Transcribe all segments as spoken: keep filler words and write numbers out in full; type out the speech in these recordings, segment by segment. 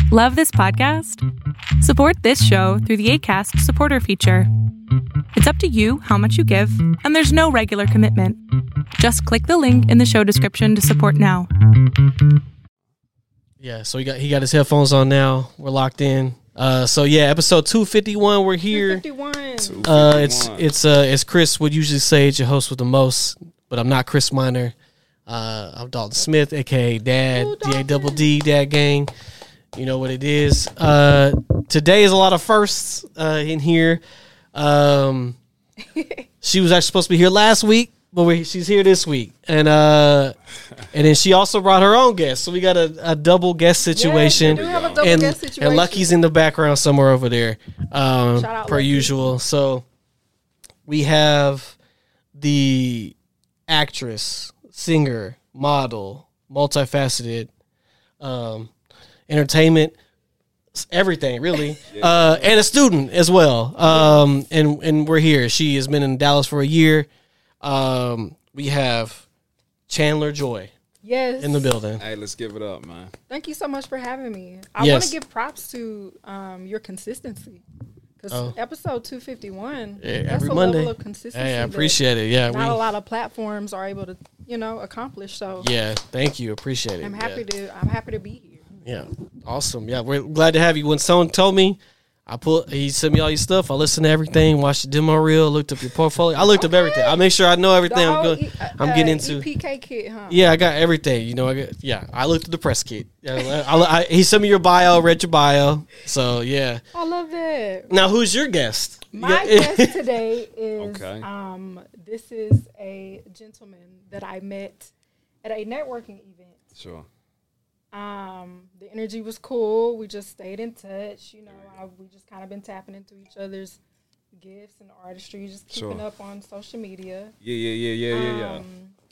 Love this podcast? Support this show through the Acast supporter feature. It's up to you how much you give, and there's no regular commitment. Just click the link in the show description to support now. Yeah, so he got he got his headphones on now. We're locked in. Uh, so yeah, episode two fifty-one. We're here. two fifty-one. Uh, it's it's uh it's Chris would usually say it's your host with the most, but I'm not Chris Miner. Uh, I'm Dalton Smith, aka Dad, Ooh, D A double D, Dad Gang. You know what it is. Uh, today is a lot of firsts uh, in here. Um, she was actually supposed to be here last week, but we, she's here this week, and uh, and then she also brought her own guest. So we got a, a double guest situation. Yes, we do have a double and, guest situation. and Lucky's in the background somewhere over there, um, Shout out per Lucky. usual. So we have the actress, singer, model, multifaceted, um, entertainment, everything really, uh, and a student as well. Um, and and we're here. She has been in Dallas for a year. Um, we have Chandler Joy Yes. in the building. Hey, let's give it up, man. Thank you so much for having me. I Yes. want to give props to um, your consistency. Because Oh. episode two fifty-one, Yeah, that's every a Monday. level of consistency. Hey, I that appreciate it. Yeah, Not a we. lot of platforms are able to, you know, accomplish. So Yeah, thank you. Appreciate it. I'm happy yeah. to. I'm happy to be here. Yeah, awesome. Yeah, we're glad to have you. When someone told me, I put he sent me all your stuff. I listened to everything, watched the demo reel, looked up your portfolio. I looked up everything. I make sure I know everything The I'm whole going. E- uh, I'm getting into. E P K kit, huh? Yeah, I got everything. You know, I got yeah. I looked at the press kit. Yeah, I, I, he sent me your bio, read your bio. So yeah. I love that. Now, who's your guest? My Yeah. guest today is Okay. um this is a gentleman that I met at a networking event. Sure. Um, the energy was cool. We just stayed in touch. You know, I, we just kind of been tapping into each other's gifts and artistry, just keeping Sure. up on social media. Yeah, yeah, yeah, yeah, yeah, yeah. Um,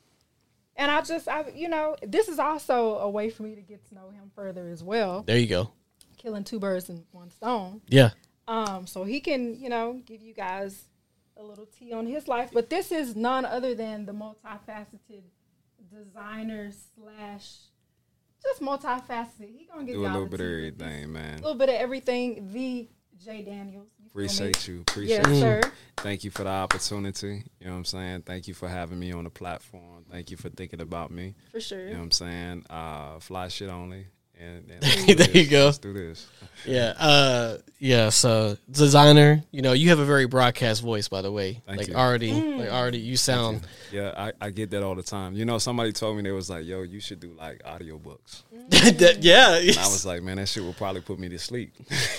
and I just, I, you know, this is also a way for me to get to know him further as well. There you go. Killing two birds in one stone. Yeah. Um, so he can, you know, give you guys a little tea on his life. But this is none other than the multifaceted designer slash just multifaceted. He gonna give Do a y'all little the bit of tea with this. everything, man. A little bit of everything. The Jay Daniels. You feel me? Appreciate you. Appreciate Yes, you. sir. Thank you for the opportunity. You know what I'm saying? Thank you for having me on the platform. Thank you for thinking about me. For sure. You know what I'm saying? Uh, fly shit only. And, and There let's do you this. go. Let's do this. Yeah. Uh. Yeah. So designer. You know, you have a very broadcast voice, by the way. Thank like you. already, Mm. like already, you sound. Yeah, I, I get that all the time. You know, somebody told me, they was like, yo, you should do like audiobooks. That- yeah. And I was like, man, that shit will probably put me to sleep.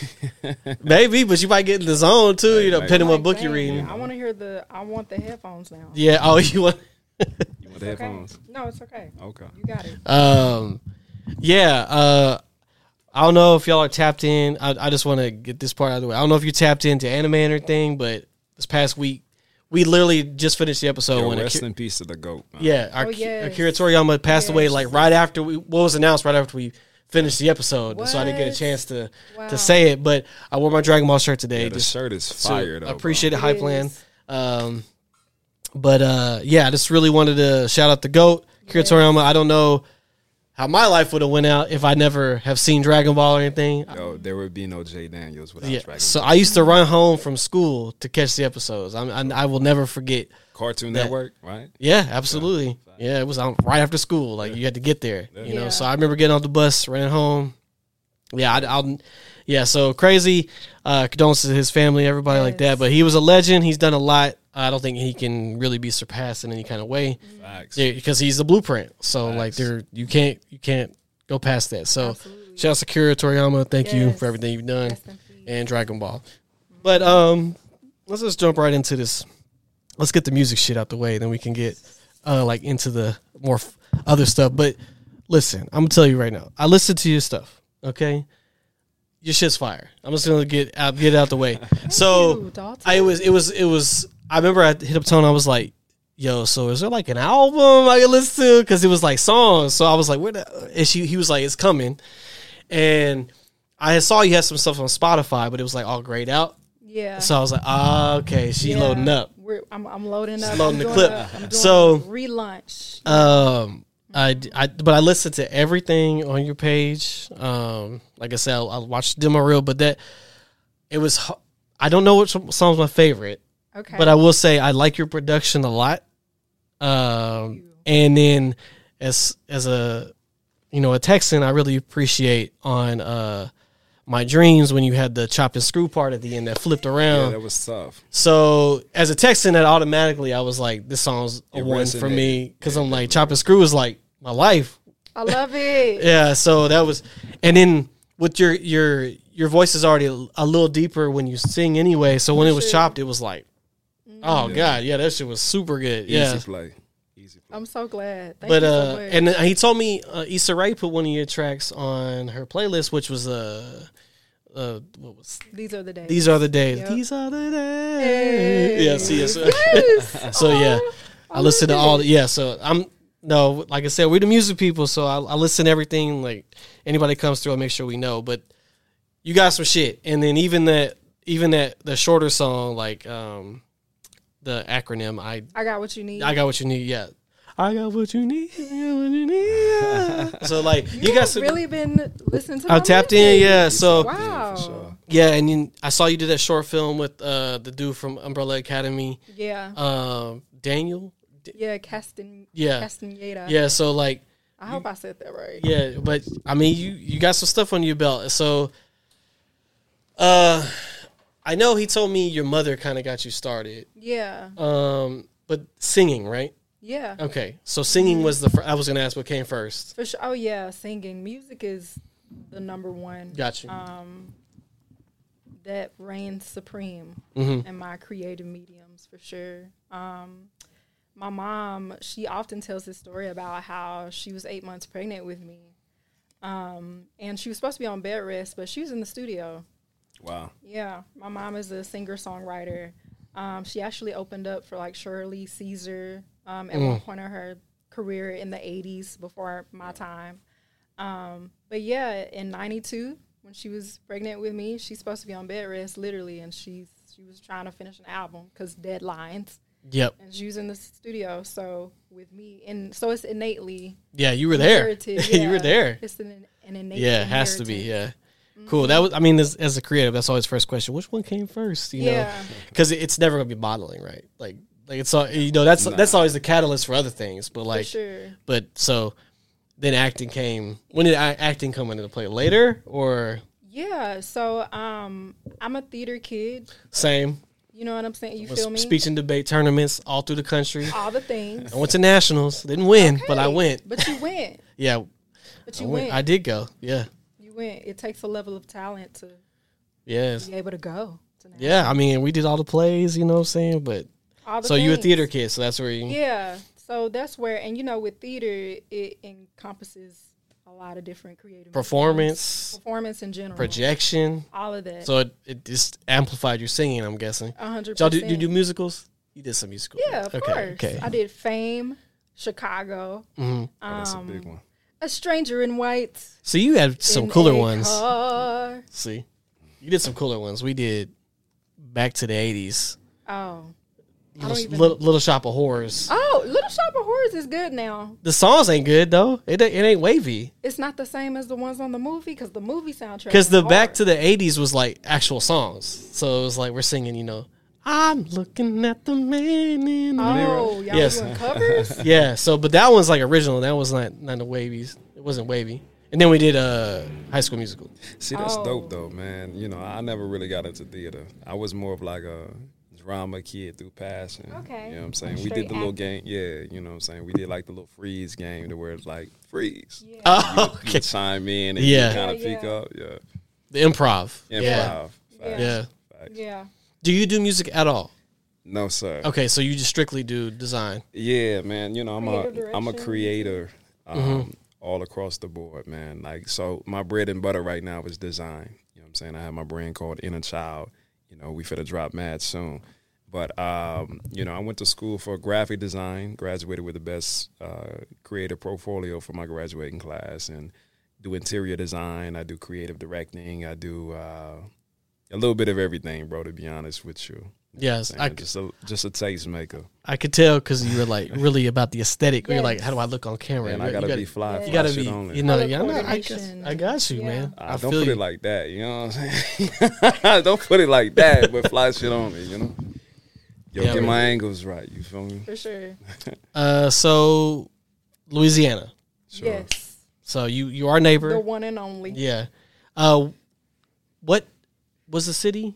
Maybe, but you might get in the zone too. Hey, You know, maybe. depending on what Like, book you're dang, reading. I want to hear the. I want the headphones now. Yeah. Oh, you want. You want the Okay. headphones? No, it's okay. Okay. You got it. Um, yeah. Uh, I don't know if y'all are tapped in. I, I just want to get this part out of the way. I don't know if you tapped into anime or anything, but this past week we literally just finished the episode Yo, when rest Akira, in peace to the GOAT, man. yeah, our, Oh, yes. Akira Toriyama passed away Yes. like right after we what was announced right after we finished the episode, so I didn't get a What? chance to Wow. to say it. But I wore my Dragon Ball shirt today. Yeah, the just shirt is so fire, though. I appreciate bro. it, Hype It Plan. is. Um, but uh, yeah, I just really wanted to shout out the GOAT, Akira Yes. Toriyama. I don't know how my life would have went out if I never have seen Dragon Ball or anything. Yo, there would be no Jay Daniels without Yeah, Dragon so Ball. I used to run home from school to catch the episodes. I'm, I, I will never forget. Cartoon that- Network, right? Yeah, absolutely. Yeah, it was on right after school. Like you had to get there, you know. Yeah. So I remember getting off the bus, running home. Yeah, I, I'll. Yeah, so crazy. Uh, condolences to his family, everybody like that. Yes. But he was a legend. He's done a lot. I don't think he can really be surpassed in any kind of way. Facts. Yeah, because he's the blueprint. So Facts. like there, you can't you can't go past that. So Absolutely. shout out to Akira Toriyama. Thank you Yes. for everything you've done. Rest in peace. And Dragon Ball. But um, let's just jump right into this. Let's get the music shit out the way, then we can get uh like into the more f- other stuff. But listen, I'm gonna tell you right now. I listened to your stuff. Okay, your shit's fire. I'm just gonna get out get it out the way. So you, Dalton. I was it was it was. I remember I hit up Tone. I was like, yo, so is there like an album I can listen to? Because it was like songs. So I was like, where the, and she, he was like, it's coming. And I saw you had some stuff on Spotify, but it was like all grayed out. Yeah. So I was like, ah, okay, she Yeah. loading up. We're, I'm, I'm loading up. loading I'm the doing clip. A, I'm doing So- a relaunch. Um, I, I, but I listened to everything on your page. Um, like I said, I, I watched demo reel, but that it was. h- I don't know which song's my favorite, Okay. but I will say I like your production a lot. Um, and then as as a you know a Texan, I really appreciate on uh my dreams when you had the chop and screw part at the end that flipped Yeah, around. that was tough. So as a Texan, that automatically I was like, this song's a It one for resonated. me because I'm like chop and screw is like my life. I love it. Yeah, so that was, and then with your your your voice is already a little deeper when you sing anyway. So when it was Sure. chopped, it was like, oh Yeah. god, yeah, that shit was super good. Easy Yeah, play. Easy play. I'm so glad. Thank but you uh, so much. and he told me uh, Issa Rae put one of your tracks on her playlist, which was uh, uh, what was these are the days. These Are the Days. Yep. These are the days. Hey. Yeah, see, yes. Yes. So yeah, Aw, I listen to love all. it. The, yeah, so I'm no, like I said, we're the music people, so I, I listen to everything. Like anybody comes through, I make sure we know. But you got some shit, and then even that, even that, the shorter song, like um, the acronym, I I got what you need. I got what you need. Yeah, I got what you need. I got what you need. Yeah. So like you, you got have some. really been listening to. I my tapped music. in, yeah. So Wow. Yeah, for sure. yeah, and then I saw you did that short film with uh, the dude from Umbrella Academy, Yeah. um, Daniel. Yeah. Castan. Yeah. Castaneda. Yeah, so like, I hope I said that right. yeah, but I mean, you you got some stuff on your belt. So, uh, I know he told me your mother kind of got you started, Yeah. um, but singing, right? Yeah. Okay, so singing was the. Fir- I was gonna ask what came first. For sure. Oh yeah, singing. Music is the number one. Got you. Um, that reigns supreme Mm-hmm. in my creative mediums for sure. Um, my mom, she often tells this story about how she was eight months pregnant with me, um, and she was supposed to be on bed rest, but she was in the studio. Wow. Yeah, my mom is a singer songwriter. Um, she actually opened up for like Shirley Caesar um, at one point in her career in the eighties before my time. Um, but yeah, in ninety-two, when she was pregnant with me, she's supposed to be on bed rest literally, and she's she was trying to finish an album because deadlines, Yep. and she was in the studio. So with me, and so it's innately Yeah, you were there. inherited, You were yeah. there. It's an, an innate. Yeah, it has to be. inheritance. Yeah. Cool. That was. I mean, as, as a creative, that's always first question. Which one came first? You know, Yeah. because it's never gonna be modeling, right? Like, like it's all you know. That's Nah. that's always the catalyst for other things. But For like, sure. but so then acting came. When did a- acting come into play? Later or Yeah, so um, I'm a theater kid. same? You know what I'm saying? You Was feel me? speech and debate tournaments all through the country. All the things. I went to nationals. Didn't win, but I Okay, went. But you went. Yeah, But I you went. went. I did go. Yeah. You went. It takes a level of talent to Yes. be able to go. To national- Yeah. I mean, we did all the plays. You know what I'm saying? But All the so you a things. theater kid, so that's where you. Yeah. So that's where, and you know, with theater, it encompasses a lot of different creative Performance, mediums. performance in general, projection. all of that. So it, it just amplified your singing, I'm guessing. A hundred Y'all do, percent. do you do musicals? You did some musicals. Yeah, right? of okay, course. Okay. I did Fame, Chicago, hmm Oh, that's a um, big one. A Stranger in White. So you had some in cooler a ones. car. See, you did some cooler ones. We did back to the eighties. Oh. I don't Little, even- little, Little Shop of Horrors. Oh, Little Shop of Horrors is good now. The songs ain't good though. It ain't- it ain't wavy. It's not the same as the ones on the movie because the movie soundtrack. Because the is back hard. to the eighties was like actual songs. So it was like we're singing, you know, I'm looking at the man in the mirror. Oh, y'all Yes. doing covers? Yeah, so but that one's like original. That was not not the wavies. It wasn't wavy. And then we did a uh, High School Musical. See, that's Oh. dope though, man. You know, I never really got into theater. I was more of like a drama kid through passion. Okay. You know what I'm saying? we Straight did the little acting. game. Yeah, you know what I'm saying? We did like the little freeze game to where it's like freeze. Yeah. Oh, You okay. would chime in and Yeah. you kind of Yeah, pick yeah. up. Yeah. The improv. Improv. Yeah. Facts. Yeah. Facts. Yeah. Do you do music at all? No, sir. Okay, so you just strictly do design. Yeah, man. You know, I'm Creative a I'm a direction. creator um, Mm-hmm. all across the board, man. Like, so my bread and butter right now is design. You know what I'm saying? I have my brand called Inner Child. You know, we finna drop mad soon. But, um, you know, I went to school for graphic design, graduated with the best uh, creative portfolio for my graduating class, and do interior design. I do creative directing. I do uh, a little bit of everything, bro, to be honest with you. Yes, I, I, just a just a tastemaker. I could tell because you were like really about the aesthetic. Where You're like, Yes. how do I look on camera? And You I gotta, you be fly. Yeah. fly You gotta shit be, only. you know, Color yeah, I, know, I, guess, coordination. I got you, Yeah. man. Uh, I don't feel put you. it like that. You know what I'm saying? Don't put it like that, but fly shit on me, you know? Yo, Yeah, get man. my angles right. You feel me? For sure. Uh, so Louisiana. Sure. Yes. So you you are neighbor. The one and only. Yeah. Uh, what was the city?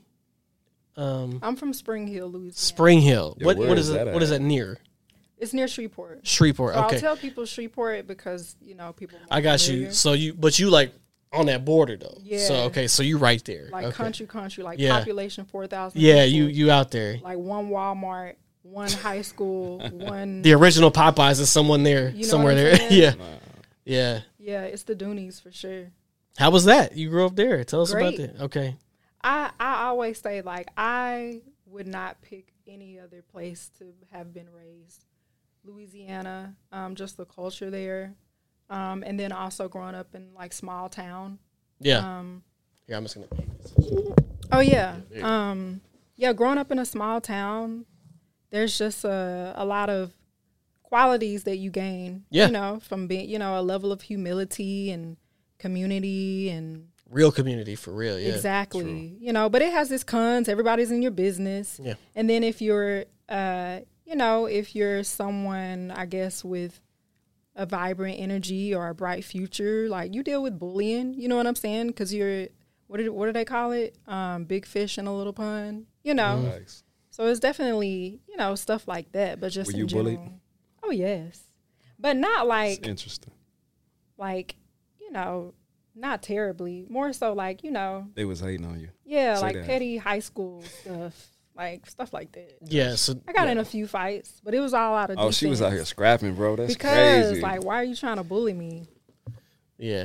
Um, I'm from Spring Hill, Louisiana. Spring Hill. Yo, what where what is is it? that What is at? that near? It's near Shreveport. Shreveport. So Okay, I'll tell people Shreveport because, you know, people more I got familiar. you. So you, but you like on that border though. Yeah. So okay, so you right there. Like okay. country, country, like Yeah. population four thousand. Yeah, you you out there. Like one Walmart, one high school, one. The original Popeyes is someone there, You know somewhere what I'm there. saying? yeah, Nah. yeah. Yeah, it's the Doonies for sure. How was that? You grew up there. Tell us Great. about that. Okay. I, I always say, like, I would not pick any other place to have been raised. Louisiana, um, just the culture there. Um, and then also growing up in, like, small town. Yeah. Um, Here, I'm just gonna. oh, yeah. There you go. Um, yeah, growing up in a small town, there's just a, a lot of qualities that you gain, Yeah. you know, from being, you know, a level of humility and community and Real community for real. Yeah. exactly, True. you know, but it has its cons. Everybody's in your business. Yeah. And then if you're, uh, you know, if you're someone, I guess, with a vibrant energy or a bright future, like you deal with bullying, you know what I'm saying? Because you're, what do, what do they call it? Um, big fish in a little pond, you know? Facts. So it's definitely, you know, stuff like that, but just Were in you general. bullied? Oh, yes. But not It's like, interesting. like, you know, not terribly. More so like, you know, They was hating on you. yeah, Say like that. petty high school stuff, like stuff like that. Yeah. So I got yeah. in a few fights, but it was all out of Oh, she was out here defense. scrapping, bro. That's because crazy. like, why are you trying to bully me? Yeah.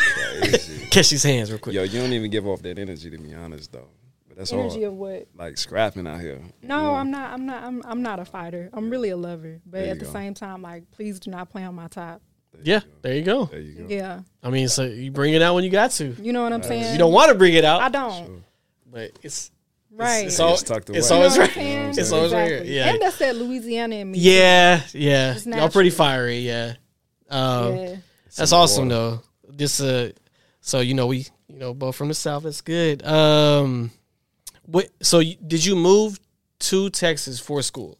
Crazy. Catch these hands real quick. Yo, you don't even give off that energy, to be honest, though. But that's Energy hard. of what? Like scrapping out here. No, You know? I'm not. I'm not. I'm. I'm not a fighter. I'm really a lover, but There you at the go. same time, like, please do not play on my top. There you Yeah. go. There you go. There you go. Yeah, I mean, so you bring it out when you got to. you know what I'm saying. You don't want to bring it out, I don't. Sure. but it's Right. It's, all, It's tucked it's away. always You know right. what I'm saying? It's always right here. Exactly. Yeah. And that's that Louisiana in me. Yeah, yeah. It's Y'all pretty natural. fiery. Yeah. Um, Yeah. That's in the awesome water. though. Just uh, so you know we you know both from the South. That's good. Um, what? So you, did you move to Texas for school?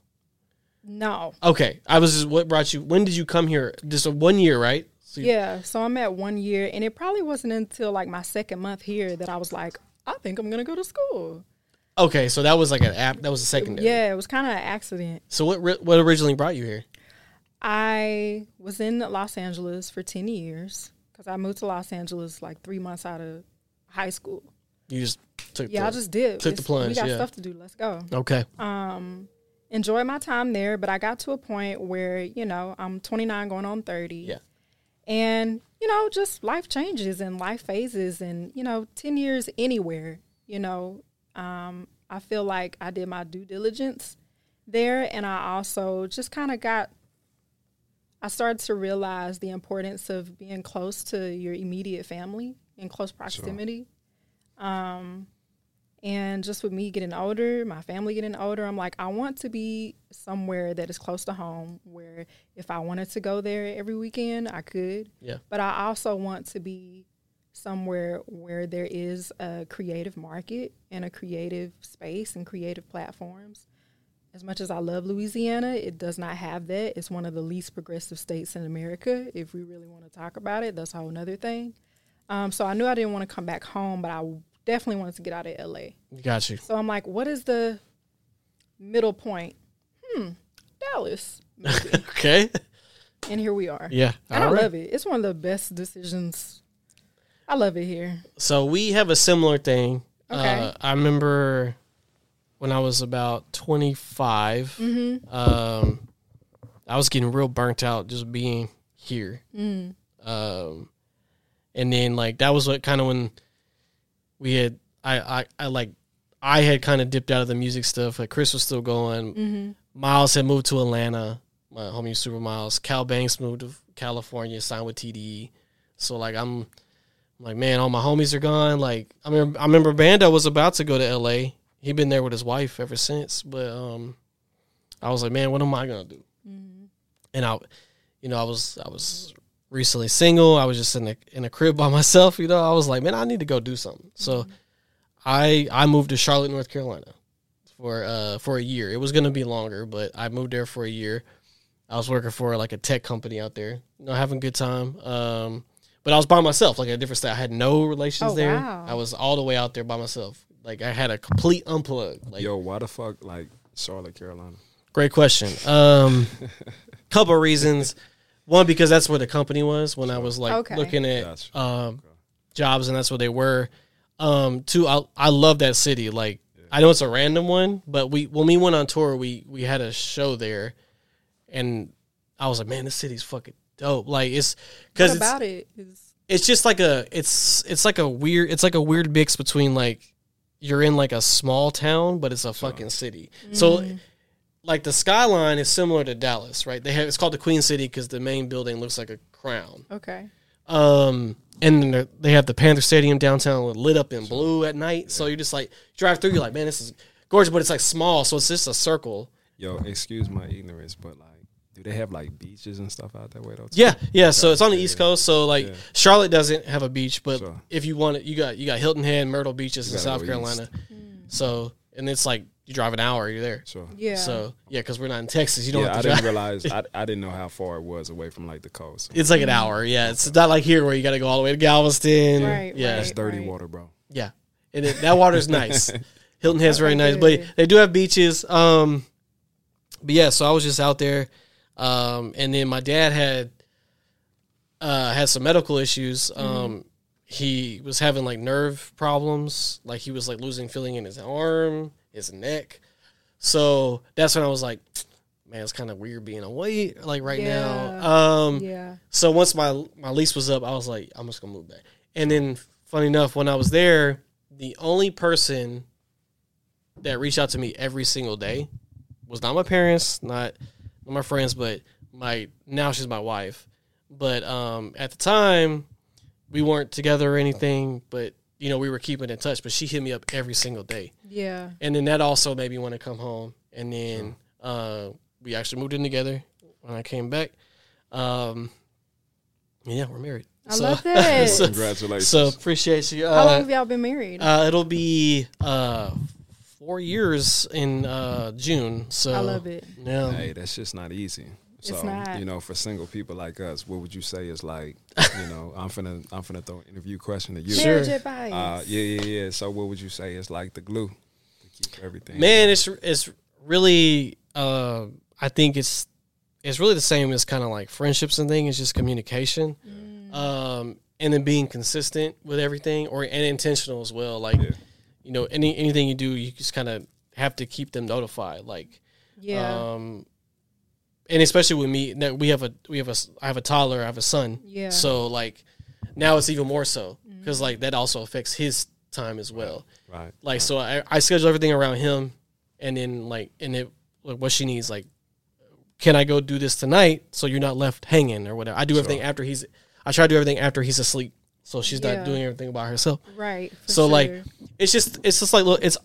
No. Okay, I was just what brought you. When did you come here? Just a one year, right? So you- Yeah. So I'm at one year, and it probably wasn't until like my second month here that I was like, I think I'm gonna go to school. Okay, so that was like an app. That was a secondary. Yeah, it was kind of an accident. So what? ri- What originally brought you here? I was in Los Angeles for ten years because I moved to Los Angeles like three months out of high school. You just took. Yeah, the, I just did. took the It's- plunge, We got yeah. stuff to do. Let's go. Okay. Um, enjoyed my time there, but I got to a point where, you know, I'm twenty-nine going on thirty. Yeah. And, you know, just life changes and life phases and, you know, ten years anywhere, you know, um, I feel like I did my due diligence there. And I also just kind of got, I started to realize the importance of being close to your immediate family in close proximity. Um, and just with me getting older, my family getting older, I'm like, I want to be somewhere that is close to home where if I wanted to go there every weekend, I could. Yeah. But I also want to be somewhere where there is a creative market and a creative space and creative platforms. As much as I love Louisiana, it does not have that. It's one of the least progressive states in America. If we really want to talk about it, that's a whole nother thing. Um, so I knew I didn't want to come back home, but I definitely wanted to get out of L A. Got you. So I'm like, what is the middle point? Hmm, Dallas. Maybe. Okay. And here we are. Yeah. And I All right. love it. It's one of the best decisions. I love it here. So we have a similar thing. Okay. Uh, I remember when I was about twenty-five, Mm-hmm. um, I was getting real burnt out just being here. Mm. Um, and then like that was what kind of when we had I I, I like I had kind of dipped out of the music stuff. Like Chris was still going. Mm-hmm. Miles had moved to Atlanta. My homie Super Miles. Cal Banks moved to California, signed with T D E. So like I'm, I'm like, man, all my homies are gone. Like I remember, I remember Bando was about to go to L A. he been there with his wife ever since. But um, I was like, man, what am I gonna do? Mm-hmm. And I, you know, I was I was recently single. I was just in a in a crib by myself. You know, I was like, man, I need to go do something. So mm-hmm. I I moved to Charlotte, North Carolina, for uh for a year. It was gonna be longer, but I moved there for a year. I was working for like a tech company out there, you know, having a good time. Um, but I was by myself, like a different state. I had no relations oh, there. Wow. I was all the way out there by myself. Like I had a complete unplug. Like, yo, why the fuck like Charlotte, Carolina? Great question. Um, couple of reasons. One, because that's where the company was when I was like okay. looking at Gotcha. um, Okay. jobs, and that's where they were. Um, two, I I love that city. Like yeah. I know it's a random one, but we when we went on tour, we we had a show there. And I was like, man, this city's fucking dope. Like it's because what it's, about it is it's just like a it's it's like a weird it's like a weird mix between like you're in like a small town, but it's a fucking city. Mm. So like the skyline is similar to Dallas, right? They have it's called the Queen City because the main building looks like a crown. okay. Um, and then they have the Panther Stadium downtown lit up in blue at night. Yeah. So you just like drive through, you're like, man, this is gorgeous, but it's like small, so it's just a circle. Yo, excuse my ignorance, but like, do they have like beaches and stuff out that way though? Too? Yeah, yeah. So it's on the East Coast. So like yeah. Charlotte doesn't have a beach, but sure. if you want it, you got you got Hilton Head, Myrtle beaches you in South Carolina. Mm. So and it's like you drive an hour, you're there. Sure. Yeah. So yeah, because we're not in Texas, you don't. Yeah, have to I drive. didn't realize. I, I didn't know how far it was away from like the coast. It's like an hour. Yeah, it's not like here where you got to go all the way to Galveston. Right. Yeah, That's right, dirty right. water, bro. yeah. And it, that water's nice. Hilton Head's very nice, but Good. they do have beaches. Um, but yeah, so I was just out there. Um, and then my dad had uh, had some medical issues. Um, mm-hmm. He was having like nerve problems, like he was like losing feeling in his arm, his neck. So that's when I was like, man, it's kind of weird being away like right Yeah. now. Um, Yeah. So once my my lease was up, I was like, I'm just gonna move back. And then, funny enough, when I was there, the only person that reached out to me every single day was not my parents, not my friends, but my now she's my wife. But um, at the time, we weren't together or anything. But you know, we were keeping in touch. But she hit me up every single day, Yeah. and then that also made me want to come home. And then uh, we actually moved in together when I came back. Um, yeah, we're married. I So- love that. so- Congratulations. So appreciate you. Uh, How long have y'all been married? uh, it'll be uh, four years in uh, June. So I love it. Yeah. Hey, that's just not easy. It's So, not. you know, for single people like us, what would you say is like, you know, I'm finna, I'm finna throw an interview question to you. Sure. Marriage advice. Uh, yeah, yeah, yeah. So, what would you say is like the glue to keep everything? Man, it's it's really. Uh, I think it's it's really the same as kind of like friendships and things. It's just communication, Mm. um, and then being consistent with everything, or and intentional as well. Like, Yeah. you know, any anything you do, you just kind of have to keep them notified. Like, Yeah. um, and especially with me, that we have a we have a I have a toddler, I have a son. Yeah. So like now it's even more so because like that also affects his time as well. Right. Like so I, I schedule everything around him, and then like and it like what she needs, like, can I go do this tonight so you're not left hanging or whatever. I do everything Sure. after he's I try to do everything after he's asleep, so she's Yeah. not doing everything by herself. Right. for So like sure. it's just it's just like look, it's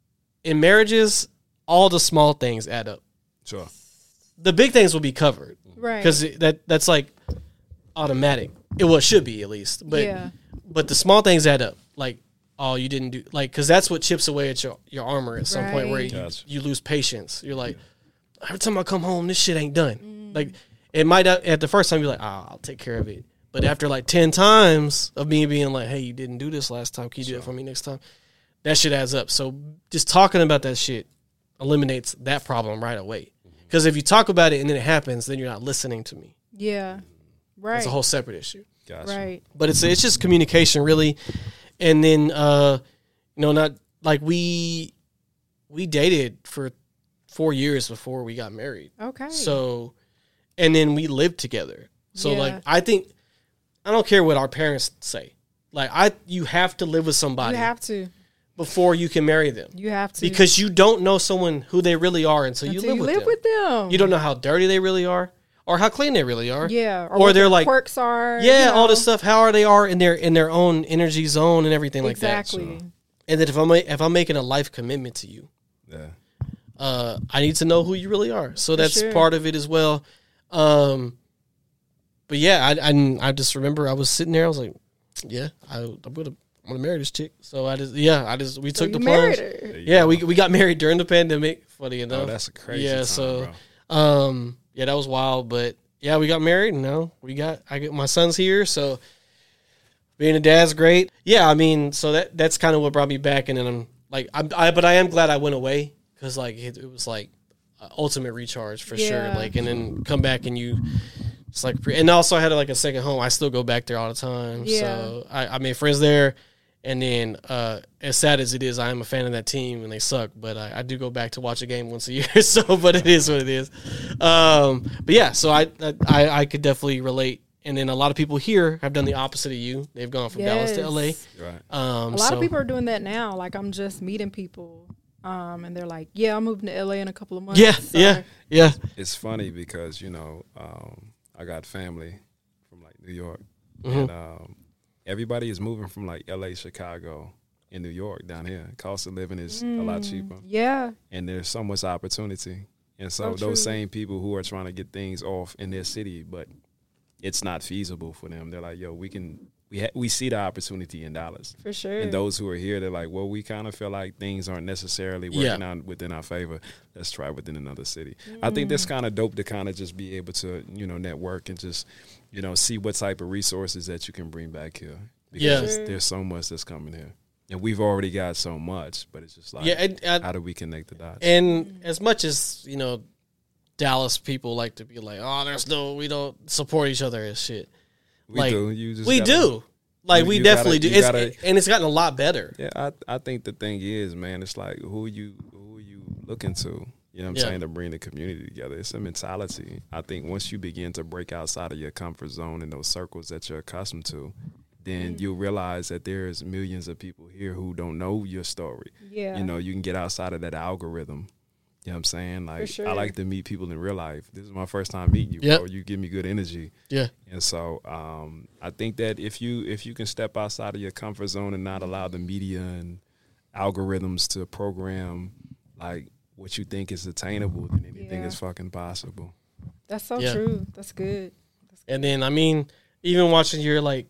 in marriages, all the small things add up. Sure. The big things will be covered right. because that that's like automatic. It well it should be at least, but yeah. but the small things add up. Like, oh, you didn't do like because that's what chips away at your your armor at some point where Right. you, Gotcha. you lose patience. You're like, every time I come home, this shit ain't done. Like it might not, at the first time you're like, oh, I'll take care of it. But after like ten times of me being like, hey, you didn't do this last time, can you do it for me next time? That shit adds up. So just talking about that shit eliminates that problem right away. Because if you talk about it and then it happens, then you're not listening to me. Yeah. Right. It's a whole separate issue. Gotcha. right. But it's it's just communication really, and then uh, you know, not like we we dated for four years before we got married. Okay. So, and then we lived together. So Yeah. like I think I don't care what our parents say. Like I you have to live with somebody you have to. before you can marry them. You have to. Because you don't know someone who they really are until, Until you live, you with, live them. with them. You don't know how dirty they really are or how clean they really are. Yeah. Or what they're their like- quirks are. Yeah, you all know. this stuff. How are they are in their in their own energy zone and everything like that. Exactly. And then if I'm if I'm making a life commitment to you, Yeah. uh, I need to know who you really are. So that's sure. part of it as well. Um, but yeah, I, I I just remember I was sitting there. I was like, yeah, I, I'm gonna I'm gonna marry this chick. So I just yeah, I just we So took you the married plunge. her. Yeah, we we got married during the pandemic. Funny enough. Oh, that's a crazy yeah. time, so bro. um, yeah, that was wild. But yeah, we got married. And now we got I get my son's here. So being a dad's great. Yeah, I mean, so that that's kind of what brought me back. And then I'm like, I'm, I but I am glad I went away because like it, it was like uh, ultimate recharge for Yeah. sure. Like, and then come back and you. It's like, and also I had like a second home. I still go back there all the time. Yeah. So I, I made friends there. And then, uh, as sad as it is, I am a fan of that team, and they suck. But I, I do go back to watch a game once a year. So, but it is what it is. Um, but yeah, so I, I I could definitely relate. And then a lot of people here have done the opposite of you. They've gone from Dallas to L A. Yes. Right. Um, A lot so, of people are doing that now. Like I'm just meeting people, um, and they're like, "Yeah, I'm moving to L A in a couple of months." Yeah, So- yeah, yeah. It's funny because, you know, um, I got family from like New York, Mhm. and um, everybody is moving from like L A, Chicago, and New York down here. Cost of living is a lot cheaper, Yeah, and there's so much opportunity. And so So those true. same people who are trying to get things off in their city, but it's not feasible for them. They're like, yo, we can, we ha- we see the opportunity in Dallas. for sure. And those who are here, they're like, well, we kind of feel like things aren't necessarily working out within our favor. Let's try within another city. I think that's kind of dope to kind of just be able to, you know, network and just, you know, see what type of resources that you can bring back here. Yeah. Because Sure. there's so much that's coming here. And we've already got so much, but it's just like, Yeah, and, and, how do we connect the dots? and as much as, you know, Dallas people like to be like, oh, there's no, we don't support each other and shit. we like, do. You just We gotta- do. Like, you- we you definitely gotta- do. you It's, gotta- and it's gotten a lot better. Yeah, I I think the thing is, man, it's like who you who you looking to. You know what I'm Yeah. saying, to bring the community together. It's a mentality. I think once you begin to break outside of your comfort zone and those circles that you're accustomed to, then Mm. you'll realize that there's millions of people here who don't know your story. yeah, You know, you can get outside of that algorithm. You know what I'm saying? Like, sure. I like to meet people in real life. This is my first time meeting you, Yep. bro. You give me good energy. Yeah. And so um, I think that if you if you can step outside of your comfort zone and not allow the media and algorithms to program like what you think is attainable, then anything Yeah. is fucking possible. that's so Yeah. true. That's good. And then, I mean, even watching your, like,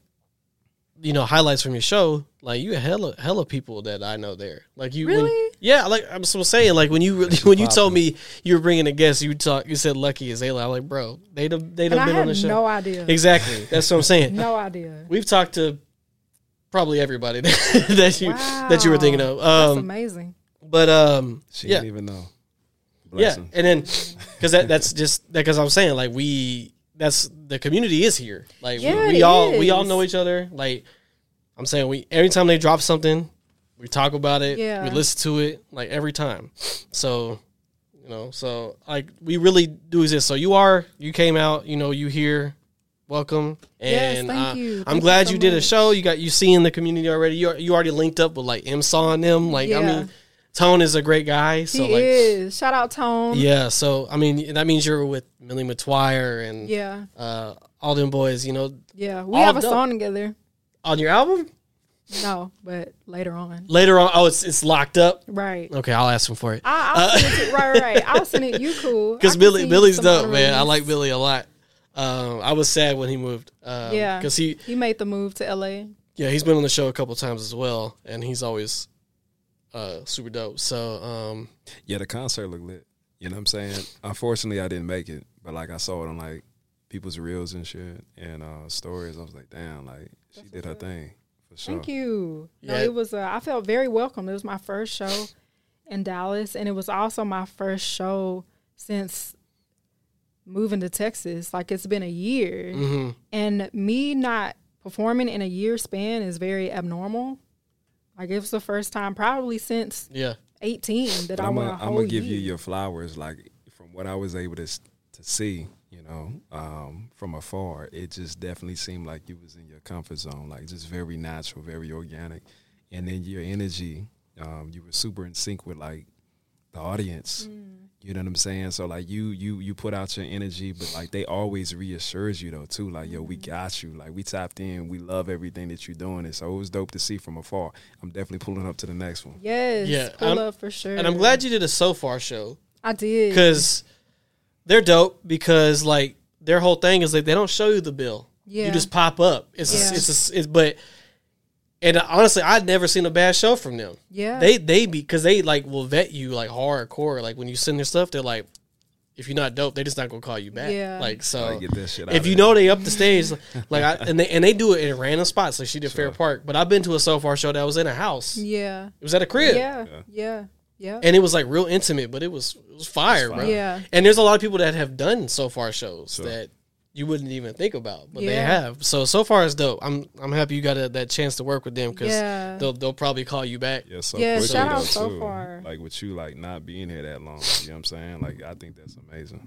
you know, highlights from your show, like, you had hella, hella people that I know there. Like, you, when- Really? yeah, like, I'm still saying, like, when you when you told me you were bringing a guest, you talk, you said Lucky is Ayla. I'm like, bro, they done, they And done I been on had the show. no idea. Exactly. That's what I'm saying. No idea. We've talked to probably everybody that, that you that you were thinking of. That's Um, amazing. but um, She yeah, didn't even know. yeah, Blessing. and then because that that's just because I'm saying like we that's the community is here. Like Yeah, we, we it all we all is. know each other. Like I'm saying, we every time they drop something, we talk about it. Yeah. We listen to it like every time. So you know, so like we really do exist. So you are you came out. You know, you here. Welcome. Yes, And thank uh, you. I'm Thank you glad so you did a much. show. You got you see in the community already. You you already linked up with like M S A W and them. Like I Yeah. mean, Tone is a great guy. So He like is. Shout out Tone. yeah. So I mean that means you're with Millie McTwire and Yeah. uh, all them boys. You know, Yeah. We All have a dope. song together. on your album No, but later on. later on. Oh, it's it's locked up. Right. Okay, I'll ask him for it. I, I'll Uh, send it to, right, right, right. I'll send it. You cool. Because I can Billy see Billy's some dope, man. I unreleased. like Billy a lot. Um, I was sad when he moved. Um, Yeah. because he He made the move to L A. yeah he's been on the show a couple times as well, and he's always uh, super dope. So um, Yeah, the concert looked lit. You know what I'm saying? Unfortunately, I didn't make it, but like I saw it on like people's reels and shit and uh, stories. I was like, damn, like she did her thing for sure. Thank you. No, Yeah. it was. Uh, I felt very welcome. It was my first show in Dallas, and it was also my first show since moving to Texas. Like it's been a year, mhm. and me not performing in a year span is very abnormal. Like it was the first time probably since yeah, eighteen that But I I'm went a gonna whole I'm give year. you your flowers. Like from what I was able to s- to see, you know, um, from afar, it just definitely seemed like you was in your comfort zone, like just very natural, very organic, and then your energy, um, you were super in sync with like the audience. Mm. You know what I'm saying? So like you you you put out your energy, but like they always reassures you though too. Like, yo, we got you. Like we tapped in. We love everything that you're doing. And so it was dope to see from afar. I'm definitely pulling up to the next one. Yes, Yeah, pull I'm- up for sure. And I'm glad you did a So Far show I did. because they're dope. Because like their whole thing is like they don't show you the bill. Yeah. You just pop up. It's Yeah. a, it's, a, it's but and honestly, I'd never seen a bad show from them. Yeah. They they be because they like will vet you like hardcore. Like when you send their stuff, they're like, if you're not dope, they just not gonna call you back. Yeah. Like so, Like, get that shit out if of you there. know they up the stage, like I and they and they do it in random spots. Like she did Fair Park, but I've been to a So Far show that was in a house. yeah. It was at a crib. Yeah. Yeah. Yeah. And it was like real intimate, but it was it was fire, bro. Yeah. And there's a lot of people that have done So Far shows Sure. that you wouldn't even think about, but they Yeah. have. So So Far is dope. I'm I'm happy you got a, that chance to work with them because Yeah. they'll they'll probably call you back. Yeah, so Yeah, quickly, shout out though, So too. Far. Like with you, like not being here that long. You know what I'm saying? Like I think that's amazing.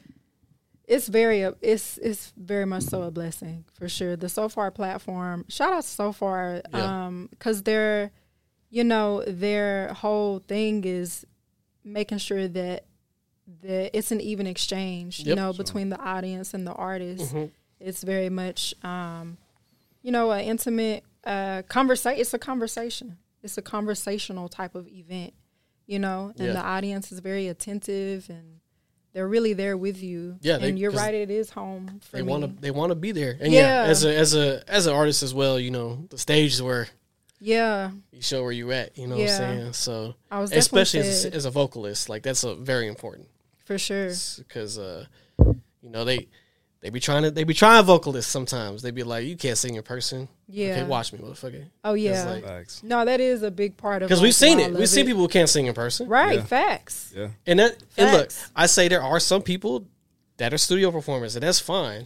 It's very it's it's very much so a blessing for sure. The So Far platform, shout out to So Far, Yeah. um, because their, you know, their whole thing is making sure that that it's an even exchange, you Yep. know, Sure. between the audience and the artist. Mhm. It's very much, um, you know, an intimate uh, conversation. It's a conversation. It's a conversational type of event, you know, and Yeah. the audience is very attentive and they're really there with you. Yeah, they- and you're 'cause right. It is home for They me. want to they want to be there. And yeah, Yeah. as a as a as an artist as well, you know, the stage is where Yeah, you show where you at. You know Yeah. what I'm saying? So I was especially definitely as fed, a, as a vocalist, like that's a very important for sure. because uh, you know they they be trying to they be trying vocalists sometimes. They be like, you can't sing in person. Yeah. Okay, watch me, motherfucker. Oh yeah. like- Facts. No, that is a big part of Because like, we've seen why I it. love We've seen people who can't sing in person. Right. Yeah. Facts. Yeah. And that and look, Facts. I say there are some people that are studio performers, and that's fine.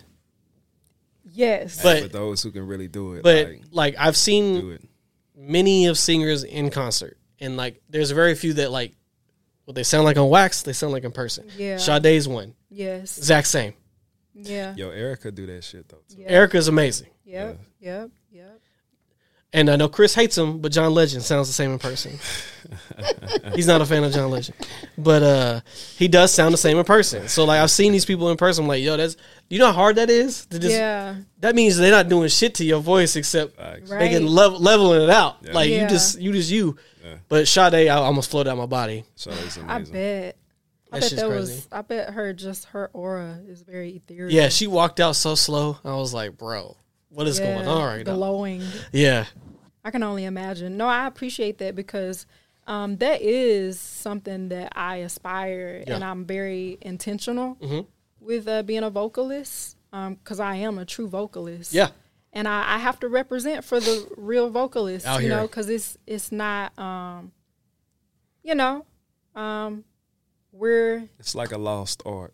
Yes. But- For those who can really do it, But like, like I've seen do it. many of singers in concert, and like there's very few that like what they sound like on wax, they sound like in person. Yeah. Sade's one, yes. exact same. Yeah. Yo, Erica do that shit though. Too. Yeah. Erica's amazing, Yep. Yep. Yep. and I know Chris hates him, but John Legend sounds the same in person. He's not a fan of John Legend, but uh, he does sound the same in person. So like I've seen these people in person, I'm like, yo, that's you know how hard that is to just. Yeah. That means they're not doing shit to your voice except Facts. Right. they can level leveling it out. Yeah. Like Yeah. you just you just you. Yeah. But Sade, I almost floated out my body. So it's I amazing. bet. I That bet shit's that crazy. was. I bet her just her aura is very ethereal. Yeah, she walked out so slow. I was like, bro, what is Yeah, going on right now? glowing. Yeah. I can only imagine. No, I appreciate that because um, that is something that I aspire, Yeah. and I'm very intentional Mhm. with uh, being a vocalist because I am a true vocalist. Yeah. and I, I have to represent for the real vocalists, Out you here. know, because it's it's not, um, you know, um, we're It's like a lost art.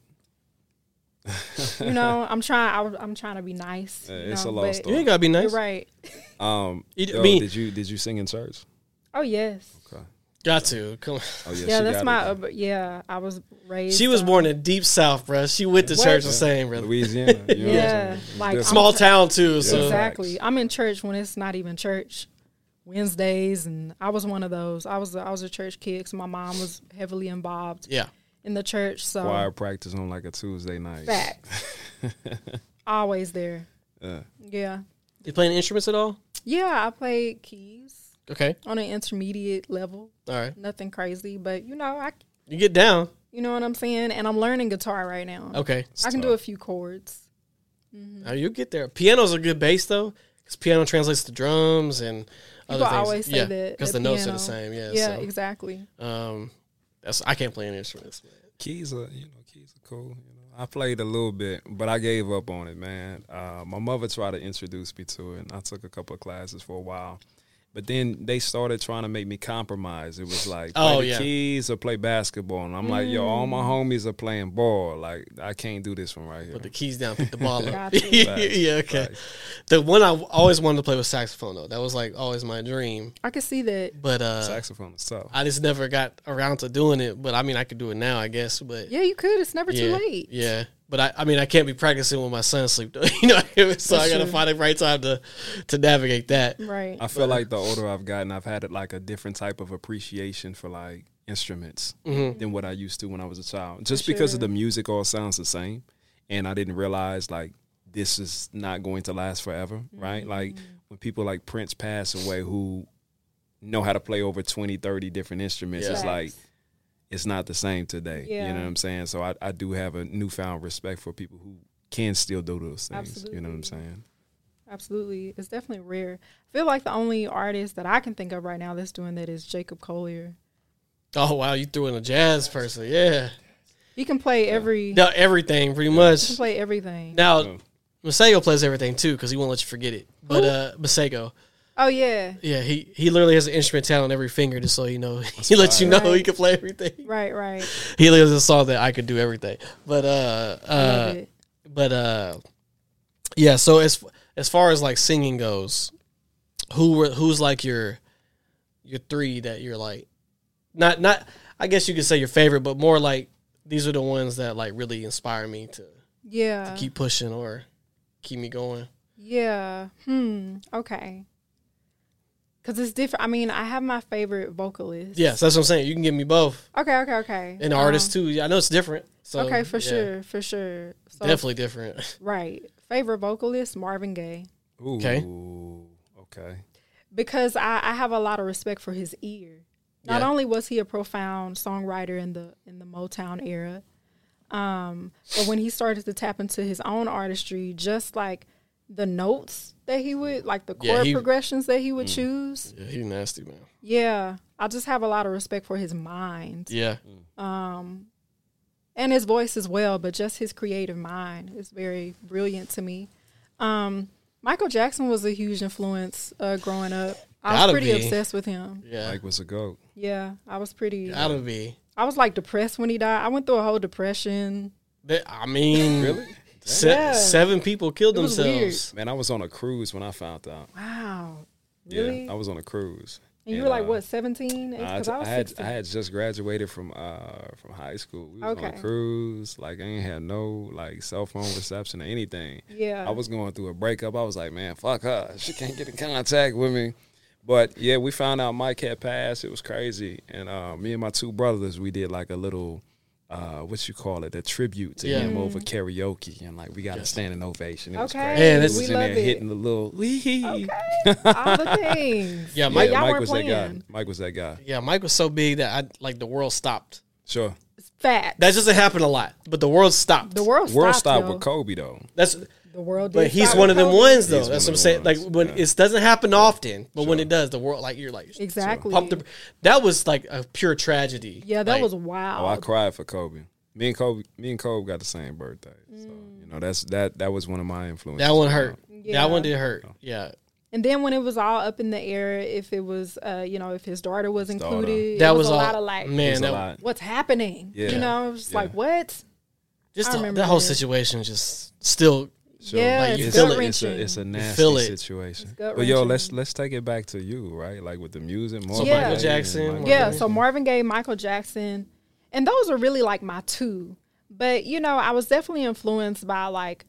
you know, I'm trying. I, was- I'm trying to be nice. Yeah, you it's know, a lost but You ain't gotta be You're nice. right. Um, You d- yo, mean- did you did you sing in church? Oh yes. Okay. Got to. Come on. Oh yeah, Yeah, she that's got my. it. Uh, yeah, I was raised. She was um, born in deep south, bro. She went to What? church the same, brother. Louisiana. You know what I'm Yeah, saying? It's like, different. Small I'm- town too, so Yeah. Exactly. Facts. I'm in church when it's not even church. Wednesdays, and I was one of those. I was I was a church kid, so my mom was heavily involved yeah. in the church. So Choir practice on like a Tuesday night. facts, always there. Yeah. Yeah, You playing instruments at all? yeah. I played keys Okay. on an intermediate level. All right. Nothing crazy, but you know, I You get down. you know what I'm saying. And I'm learning guitar right now. Okay. I can do a few chords. Now you get there. Piano's a good bass though, because piano translates to drums and other People things. always say yeah, that because the the notes are piano- the same. Yeah. Yeah, so, exactly. um, that's I can't play any instruments. Man. Keys are, you know, keys are cool. You know, I played a little bit, but I gave up on it, man. Uh, my mother tried to introduce me to it, and I took a couple of classes for a while. But then they started trying to make me compromise. It was like, play Oh, the yeah. keys or play basketball. And I'm like, yo, all my homies are playing ball. Like, I can't do this one right here. Put the keys down, pick the ball up. Gotcha. yeah. Okay. Facts. The one I always wanted to play was saxophone though. That was like always my dream. I can see that. But uh, Saxophone is tough. I just never got around to doing it. But I mean, I could do it now, I guess. But Yeah, you could. It's never yeah, too late. yeah. But I, I mean, I can't be practicing when my son sleep. Though. You know, so I That's got to true. find the right time to to navigate that. Right. I feel like the older I've gotten, I've had like a different type of appreciation for like instruments Mhm. than what I used to when I was a child. Just For because of sure. the music all sounds the same, and I didn't realize like this is not going to last forever, right? Like when people like Prince pass away who know how to play over twenty, thirty different instruments, Yeah. it's like it's not the same today. You Yeah. know what I'm saying? So I, I do have a newfound respect for people who can still do those things. You know what I'm Absolutely. saying? Absolutely. It's definitely rare. I feel like the only artist that I can think of right now that's doing that is Jacob Collier. Oh wow, you threw in a jazz person. Yeah, He can play every no, everything pretty he much. can play everything. Now, Yeah. Masego plays everything too because he won't let you forget it. But Who? uh, Masego, Oh yeah. yeah, he he literally has an instrumental on every finger, just so you know. He lets you know Right. he can play everything. Right, right. He has a song that I could do everything. But uh, I love uh, it. but uh, yeah. So as as far as like singing goes, who were who's like your your three that you're like not not I guess you could say your favorite, but more like these are the ones that like really inspire me to Yeah. keep pushing or keep me going. Yeah. Hmm. Okay. Cause it's different. I mean, I have my favorite vocalist. Yes, that's what I'm saying. You can give me both. Okay. Okay. Okay. And Um, artists too. Yeah, I know it's different. So okay, for yeah, sure, for sure. So, Definitely different. right. Favorite vocalist Marvin Gaye, Ooh, Okay. okay. because I, I have a lot of respect for his ear. Not Yeah. only was he a profound songwriter in the in the Motown era, um, but when he started to tap into his own artistry, just like the notes that he would, like the Yeah, chord he- progressions that he would choose. Yeah, he's nasty, man. Yeah, I just have a lot of respect for his mind. Yeah. um, and his voice as well, but just his creative mind is very brilliant to me. Um, Michael Jackson was a huge influence uh, growing up. I was Gotta pretty be. obsessed with him. Yeah. Mike was a goat. Yeah, I was pretty. Gotta be. I was like depressed when he died. I went through a whole depression. That- I mean, Really? se- Yeah. seven people killed It was themselves. Man, I was on a cruise when I found out. Wow, really? Yeah, I was on a cruise. and you were like uh, what, seventeen? I, Because I, was I had sixteen. I had just graduated from uh from high school. We was on Okay. a cruise. Like I ain't had no like cell phone reception or anything. yeah, I was going through a breakup. I was like, man, fuck her. She can't get in contact with me. But yeah, we found out Mike had passed. It was crazy. And uh, me and my two brothers, we did like a little, uh, what you call it, a tribute to Yeah. him over karaoke. And like we got a standing ovation. It was Okay. crazy. Man, we it's- was we in love there it. hitting the little wee. Okay, all the things. Yeah, But Mike- y'all Mike weren't was playing. that guy. Mike was that guy. Yeah, Mike was so big that I like the world stopped. Sure. It's fat. That doesn't happen a lot, but the world stopped. the world World stopped. stopped yo. with Kobe though. That's The world, but did he's stop one with of them COVID. ones though. He's That's one what I'm of them saying. Like ones, when yeah. it doesn't happen often, but when Sure. it does, the world like you're like Exactly. pump the. That was like a pure tragedy. Yeah, that Like, was Oh, I wild. cried for Kobe. Me and Kobe, me and Kobe got the same birthday. So you know that's that that was one of my influences. that one hurt. Yeah. That one did hurt. Yeah, And then when it was all up in the air, if it was, uh, you know, if his daughter was His daughter. included, that it was, was, a all, lot of like, It man. was a That, lot. what's happening? Yeah. You know, it was just Yeah. like, what? just I the, remember that whole that. situation just still. Sure. Yeah, Like, it's you it's, feel gut it. it's wrenching. a it's a nasty feel it. situation. It's gut But yo, wrenching. let's let's take it back to you, right? Like with the music, Marvin Yeah. Gaye Michael Jackson, and Michael Yeah, Marvin Jackson. so Marvin Gaye, Michael Jackson, and those are really like my two. But you know, I was definitely influenced by like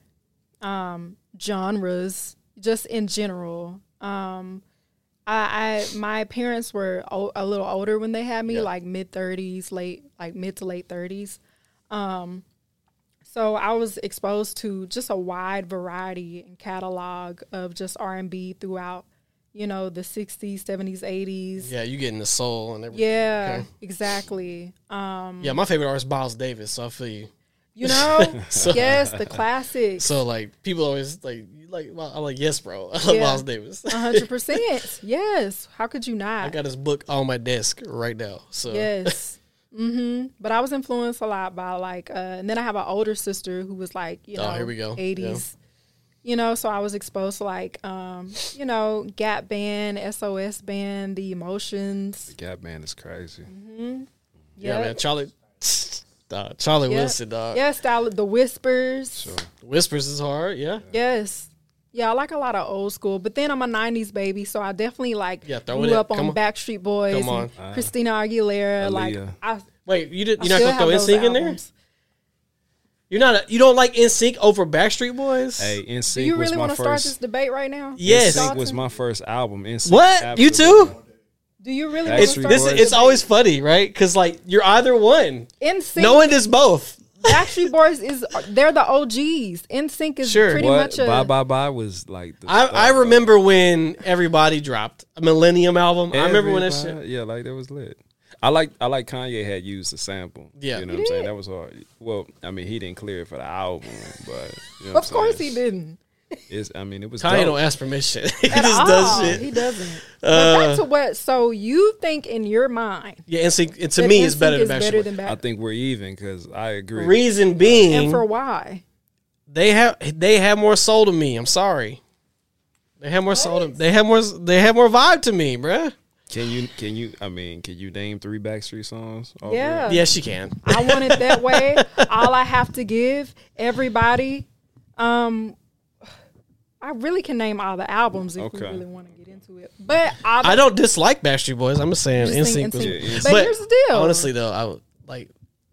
um, genres, just in general. Um, I, I my parents were o- a little older when they had me, Yeah. like mid thirties, late like mid to late thirties. Um, so I was exposed to just a wide variety and catalog of just R and B throughout, you know, the sixties, seventies, eighties. Yeah, you getting the soul and everything. Yeah, Okay. exactly. Um, Yeah, my favorite artist is Miles Davis, so I feel you. you know, So- yes, the classics. So like people always like you like well, I'm like yes, bro. I love Yeah. Miles Davis. A hundred percent. Yes. How could you not? I got his book on my desk right now. So Yes. hmm But I was influenced a lot by like, uh, and then I have an older sister who was like, you Oh, know, here we go. eighties. You know, so I was exposed to like, um, you know, Gap Band, S O S Band, The Emotions. Gap Band is crazy. yeah, Yep. man, Charlie, dog, Charlie Yep. Wilson, dog. Yes, style The Whispers. Sure. Whispers is hard. Yeah, Yes. Yeah, I like a lot of old school, but then I'm a nineties baby, so I definitely like Yeah, throw grew it in. up on Come on. Backstreet Boys, Come on. and Christina Aguilera. Like Aaliyah. I, wait, you did I you not still gonna throw have those NSYNC in there? albums. You're not a, you don't like NSYNC over Backstreet Boys? Hey, Do NSYNC you was really my want to start this first. debate right now? Yes. NSYNC was my first album. NSYNC, What? You absolutely. too? Do you really? Hey, It's wanna this. start Boys. It's always funny, right? Because like you're either one. N Sync. No one is both. Backstreet Boys is they're the O Gs. N Sync is Sure. pretty What? much a. Bye Bye Bye was like. The I, stuff, I remember when Everybody dropped a Millennium album. though. I remember when that Everybody- shit. Yeah, like that was lit. I like I like Kanye had used the sample. Yeah. you know what I'm saying. That was hard. Well, I mean, he didn't clear it for the album, but you know what Of I'm course saying? he didn't. It's, I mean, it was. Kanye dope. don't ask permission. he At just all. does shit. He doesn't. Uh, but back to what? So you think in your mind Yeah, N Sync. It, to that me, N it's Sync better is than better Backstreet than Boys. I Back. think we're even because I agree. Reason being, And for why? they have they have more soul to me. I'm sorry. They have more soul. To, they have more. They have more vibe to me, bruh. Can you? Can you? I mean, can you name three Backstreet songs? off Yeah. rip? Yes, you can. I want it that way. All I have to give everybody. Um, I really can name all the albums if we Okay. really want to get into it. But all the, I don't dislike Backstreet Boys. I'm just saying just N think Sync was. N Sync. Yeah, But, but here's the deal. honestly, though, I would like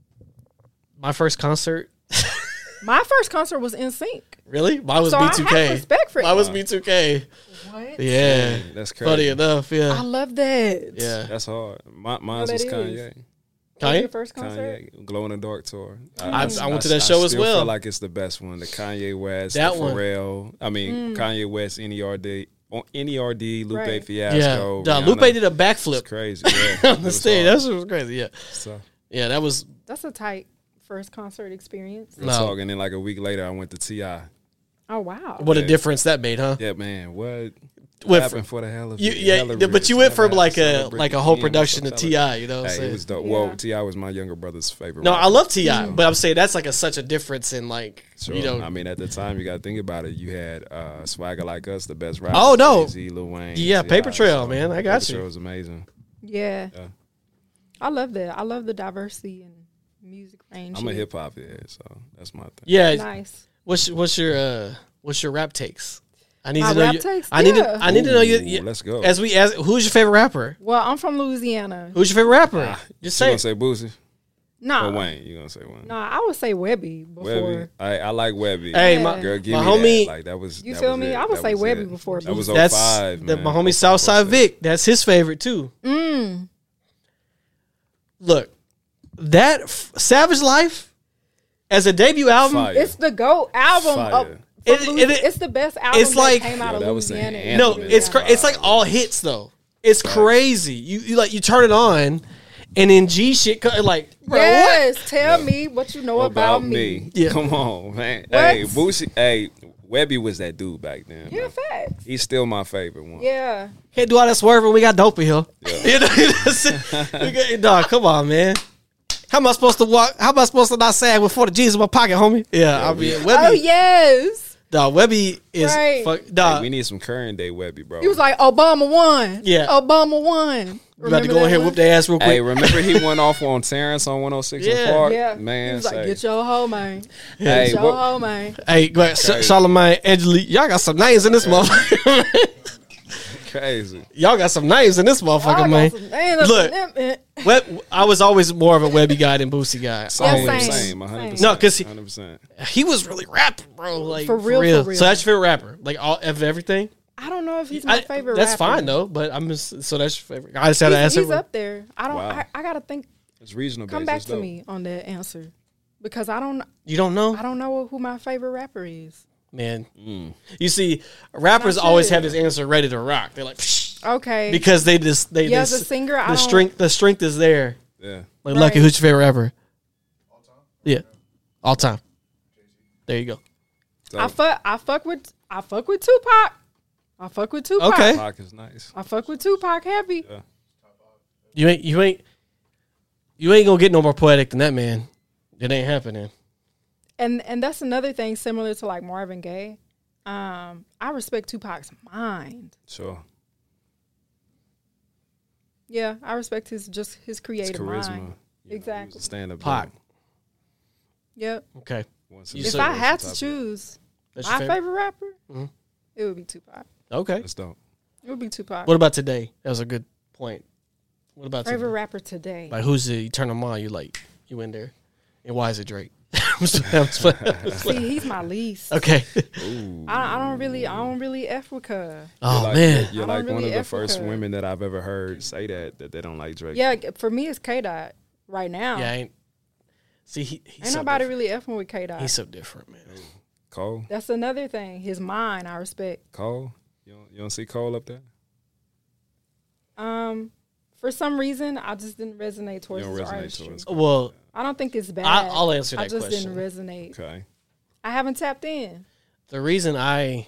my first concert. my first concert was N Sync. Really, mine was So B I two have K. respect for Mine was it. B two K. What? Yeah, Dang, that's crazy. funny enough. I Yeah, love that. yeah. That's hard. My, mine that was is. Kanye. That was Kanye? your first concert? Kanye, Glow in the Dark tour. I- I went to that show as still well. Feel like it's the best one. The Kanye West, That the one. Pharrell. I mean, Kanye West, N E R D, on N E R D, Lupe Right. Yeah, Fiasco. Duh, Rihanna. Lupe did a It's backflip crazy. Yeah, on the stage. That shit was crazy. Yeah, so, yeah, that was That's a tight first concert experience. real No. talk. And then like a week later, I went to T I. Oh wow. what a Yeah. difference that made, huh? Yeah, man. What? Went happened from- for the hell of You, it? yeah, Hella but rich. you went Never from had like to a celebrate like a the whole team. production to What's up, T I. You know, what I'm Hey, it saying? was dope. Yeah. Well, T I was my younger brother's favorite. No, rapper. I love T I, but I'm saying that's like a such a difference in like Sure. you know. I mean, at the time, you got to think about it. You had uh, Swagger Like Us, the best rapper. Oh, no. Jay-Z, Lil Wayne. Yeah, T I, Paper Trail, man. I got Paper you. Trail was amazing. Yeah. Yeah. I love that. I love the diversity and music range. I'm a here. hip hop head, so that's my thing. yeah, Nice. what's what's your uh what's your rap takes? I need My to know. rap You, takes? I need Yeah. to. I need to know you. Ooh, you- let's go. As we as who's your favorite rapper? Well, I'm from Louisiana. Who's your favorite rapper? Ah, Just You say. gonna it. say Boosie Nah. or Wayne? You gonna say Wayne? Nah, I would say Webby before. Webby. I, I like Webby. Hey, Yeah. my, Girl, give my me homie. that. Like that was. You that feel was me? it. I would That say was Webby it. before That was Boosie. That's oh five, the man. my homie oh five, Southside oh six. Vic. That's his favorite too. Mm. Look, that f- Savage Life as a debut album. Fire. It's the GOAT album. Fire. Of, from It- Louis- it- it's the best album it's like- that came out Yo, of that was the Louisiana. anthem. No, man. it's cra- it's like all hits though. It's crazy. You, you like you turn it on, and then G shit co- like bro, what? Yes, tell me what you know What about, me. Yeah. Come on, man. What? Hey, Boosie. Hey, Webby was that dude back then. Yeah, man. facts. He's still my favorite one. Yeah. Can't do all that swerving. We got dope in here. Yeah. You know, you know what I'm saying? We got- dog, come on, man. How am I supposed to walk? How am I supposed to not sag with forty G's in my pocket, homie? Yeah, I mean, Webby. Oh yes. Dog, Webby is Right. fuck. Hey, Dog, we need some current day Webby, bro. He was like Obama won. Yeah. Obama won. we about to go that in here, one? whoop their ass real quick. Hey, remember he went off on Terrence on one oh six Yeah. in Park? Yeah. Man, He was like, say, get your hoe, man. hey, Get your what, hoe, man. Hey, go ahead. Sh- Crazy. Charlamagne, Angelique, y'all got some names in this motherfucker. crazy. Y'all got some names in this motherfucker, I man. got some- man, Look. that's- Web, I was always more of a Webby guy than Boosie guy. Same, Always. same. same, one hundred percent. No, 'cause he- one hundred percent. He was really rapping, bro. Like For real, for real. So that's your favorite rapper, like all of everything. I don't know if he's my I- favorite. That's rapper. fine though. But I'm just so that's your favorite. I just had to He's, answer. he's up there. I don't. Wow. I, I gotta think. It's reasonable. Come based. back That's to dope. me on that answer because I don't. You don't know, I don't know who my favorite rapper is. man. Mm. You see, rappers Not always sure. have this answer ready to rock. They're like, Psh, Okay. because they just they yeah, just as a singer, I the don't. strength the strength is there. Yeah. Like, Right. Lucky, who's your favorite rapper? All time. Yeah, all time. There you go. I Dope. fuck. I fuck with. I fuck with Tupac. I fuck with Tupac. Okay. Pac is nice. I fuck with Tupac heavy. Yeah. You ain't you ain't you ain't gonna get no more poetic than that, man. It ain't happening. And and that's another thing similar to like Marvin Gaye. Um, I respect Tupac's mind. Sure. Yeah, I respect his just his It's creative charisma. mind. You know, Exactly. Stand up. Pac. Yep. Okay, Once You If said- I had to choose that's my your favorite, favorite. rapper, Mhm. it would be Tupac. Okay. That's dope. It would be Tupac. What about today? That was a good point. What about favorite today? rapper today? Like who's the you turn them on? You like you in there, and why is it Drake? I'm just- I'm just- I'm just- See, he's my least. okay. Ooh. I, I don't really, I don't really f with her. You're Oh like, man. you're I like don't one really of the F with first her. women that I've ever heard say that that they don't like Drake. Yeah, for me, it's K Dot right now. Yeah. I ain't, see, he, he's Ain't so nobody different. really effing with K Dot. He's so different, man. Cole, That's another thing. His mind, I respect. Cole, you don't, you don't see Cole up there? Um, for some reason, I just didn't resonate towards You don't his resonate artistry. towards- Well, I don't think it's bad. I- I'll answer I that just question. didn't resonate. Okay. I haven't tapped in. the reason I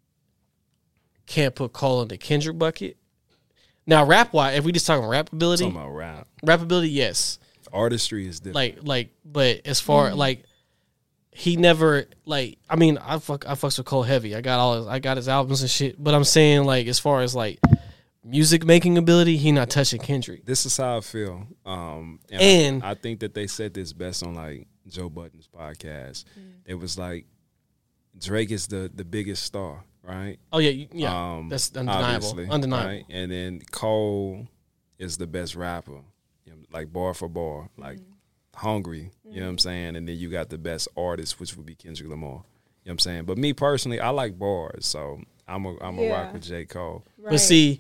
can't put Cole in the Kendrick bucket. Now, rap wise, if we just talking rap ability, Talking about rap. rap ability, yes. Artistry is different. Like, like, but as far Mm. like, he never like. I mean, I fuck, I fucks with Cole heavy. I got all, his, I got his albums and shit. But I'm saying like, as far as like music making ability, he not touching Kendrick. This is how I feel. Um, and And- I, I think that they said this best on like Joe Budden's podcast. It was like Drake is the the biggest star, right? Oh yeah, you- yeah, Um, that's undeniable, obviously, undeniable. right? And then Cole is the best rapper, you know, like bar for bar, like hungry. You know what I'm saying? And then you got the best artist, which would be Kendrick Lamar. You know what I'm saying? But me personally, I like bars, so I'm a I'm a Yeah. rock with J. Cole. Right. But see,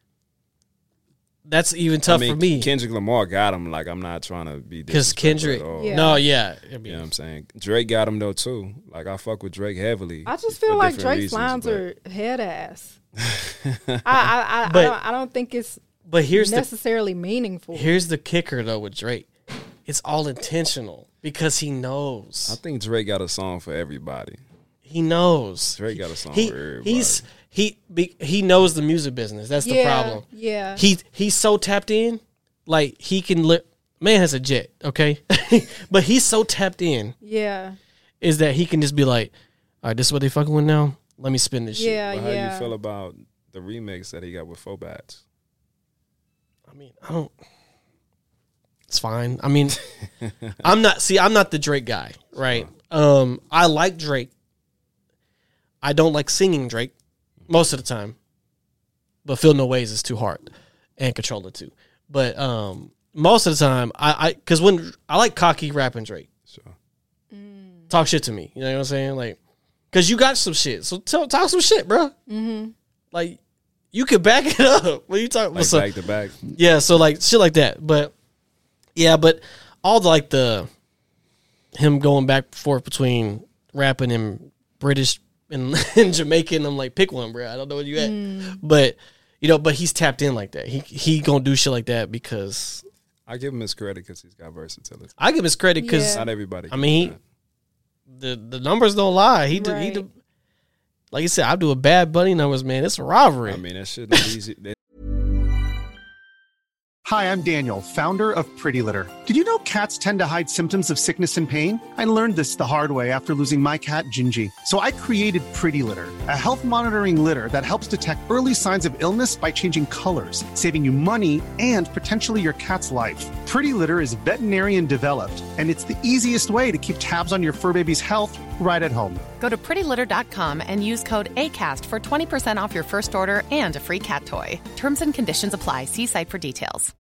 that's even tough I mean, for me Kendrick Lamar got him. Like I'm not trying to be because disrespectful Kendrick. at all. Yeah. No, yeah, I mean, You know what I'm saying? Drake got him though too. Like I fuck with Drake heavily. I just for feel like different Drake's reasons, lines but- are head ass. I, I, I, But- I, don't, I don't think it's but here's the necessarily meaningful. here's the kicker though with Drake. It's all intentional because he knows. I think Drake got a song for everybody. He knows. Drake got a song He for everybody. he's he be, he knows the music business. That's the yeah, problem. Yeah. He he's so tapped in, like he can li- man has a jet, okay, but he's so tapped in yeah. is that he can just be like, all right, this is what they fucking with now. Let me spin this shit. Yeah. But how yeah. you feel about the remix that he got with Phobats? I mean, I don't. It's fine. I mean, I'm not. See, I'm not the Drake guy, right? Um, I like Drake. I don't like singing Drake most of the time, but Feel No Ways is too hard, and Controller too. But um, most of the time, I I because when I like cocky rapping Drake, So talk shit to me. You know what I'm saying? Like, because you got some shit, so tell, talk some shit, bro. Mm-hmm. Like, you could back it up. What you talking? like so, back to back. yeah, so like shit like that. But yeah, but all the like the him going back and forth between rapping and British and, and Jamaican, I'm like, pick one, bro. I don't know where you at. But you know, but he's tapped in like that. He he gonna do shit like that because I give him his credit because he's got versatility. I give him his credit because Yeah. Not everybody. I can mean, do he, the the numbers don't lie. He did he Right. did, like you said, I do a Bad Bunny numbers, man. It's a robbery. that. I mean, that shit not easy. That- Hi, I'm Daniel, founder of Pretty Litter. Did you know cats tend to hide symptoms of sickness and pain? I learned this the hard way after losing my cat, Gingy. So I created Pretty Litter, a health monitoring litter that helps detect early signs of illness by changing colors, saving you money and potentially your cat's life. Pretty Litter is veterinarian developed, and it's the easiest way to keep tabs on your fur baby's health right at home. Go to pretty litter dot com and use code ACAST for twenty percent off your first order and a free cat toy. Terms and conditions apply. See site for details.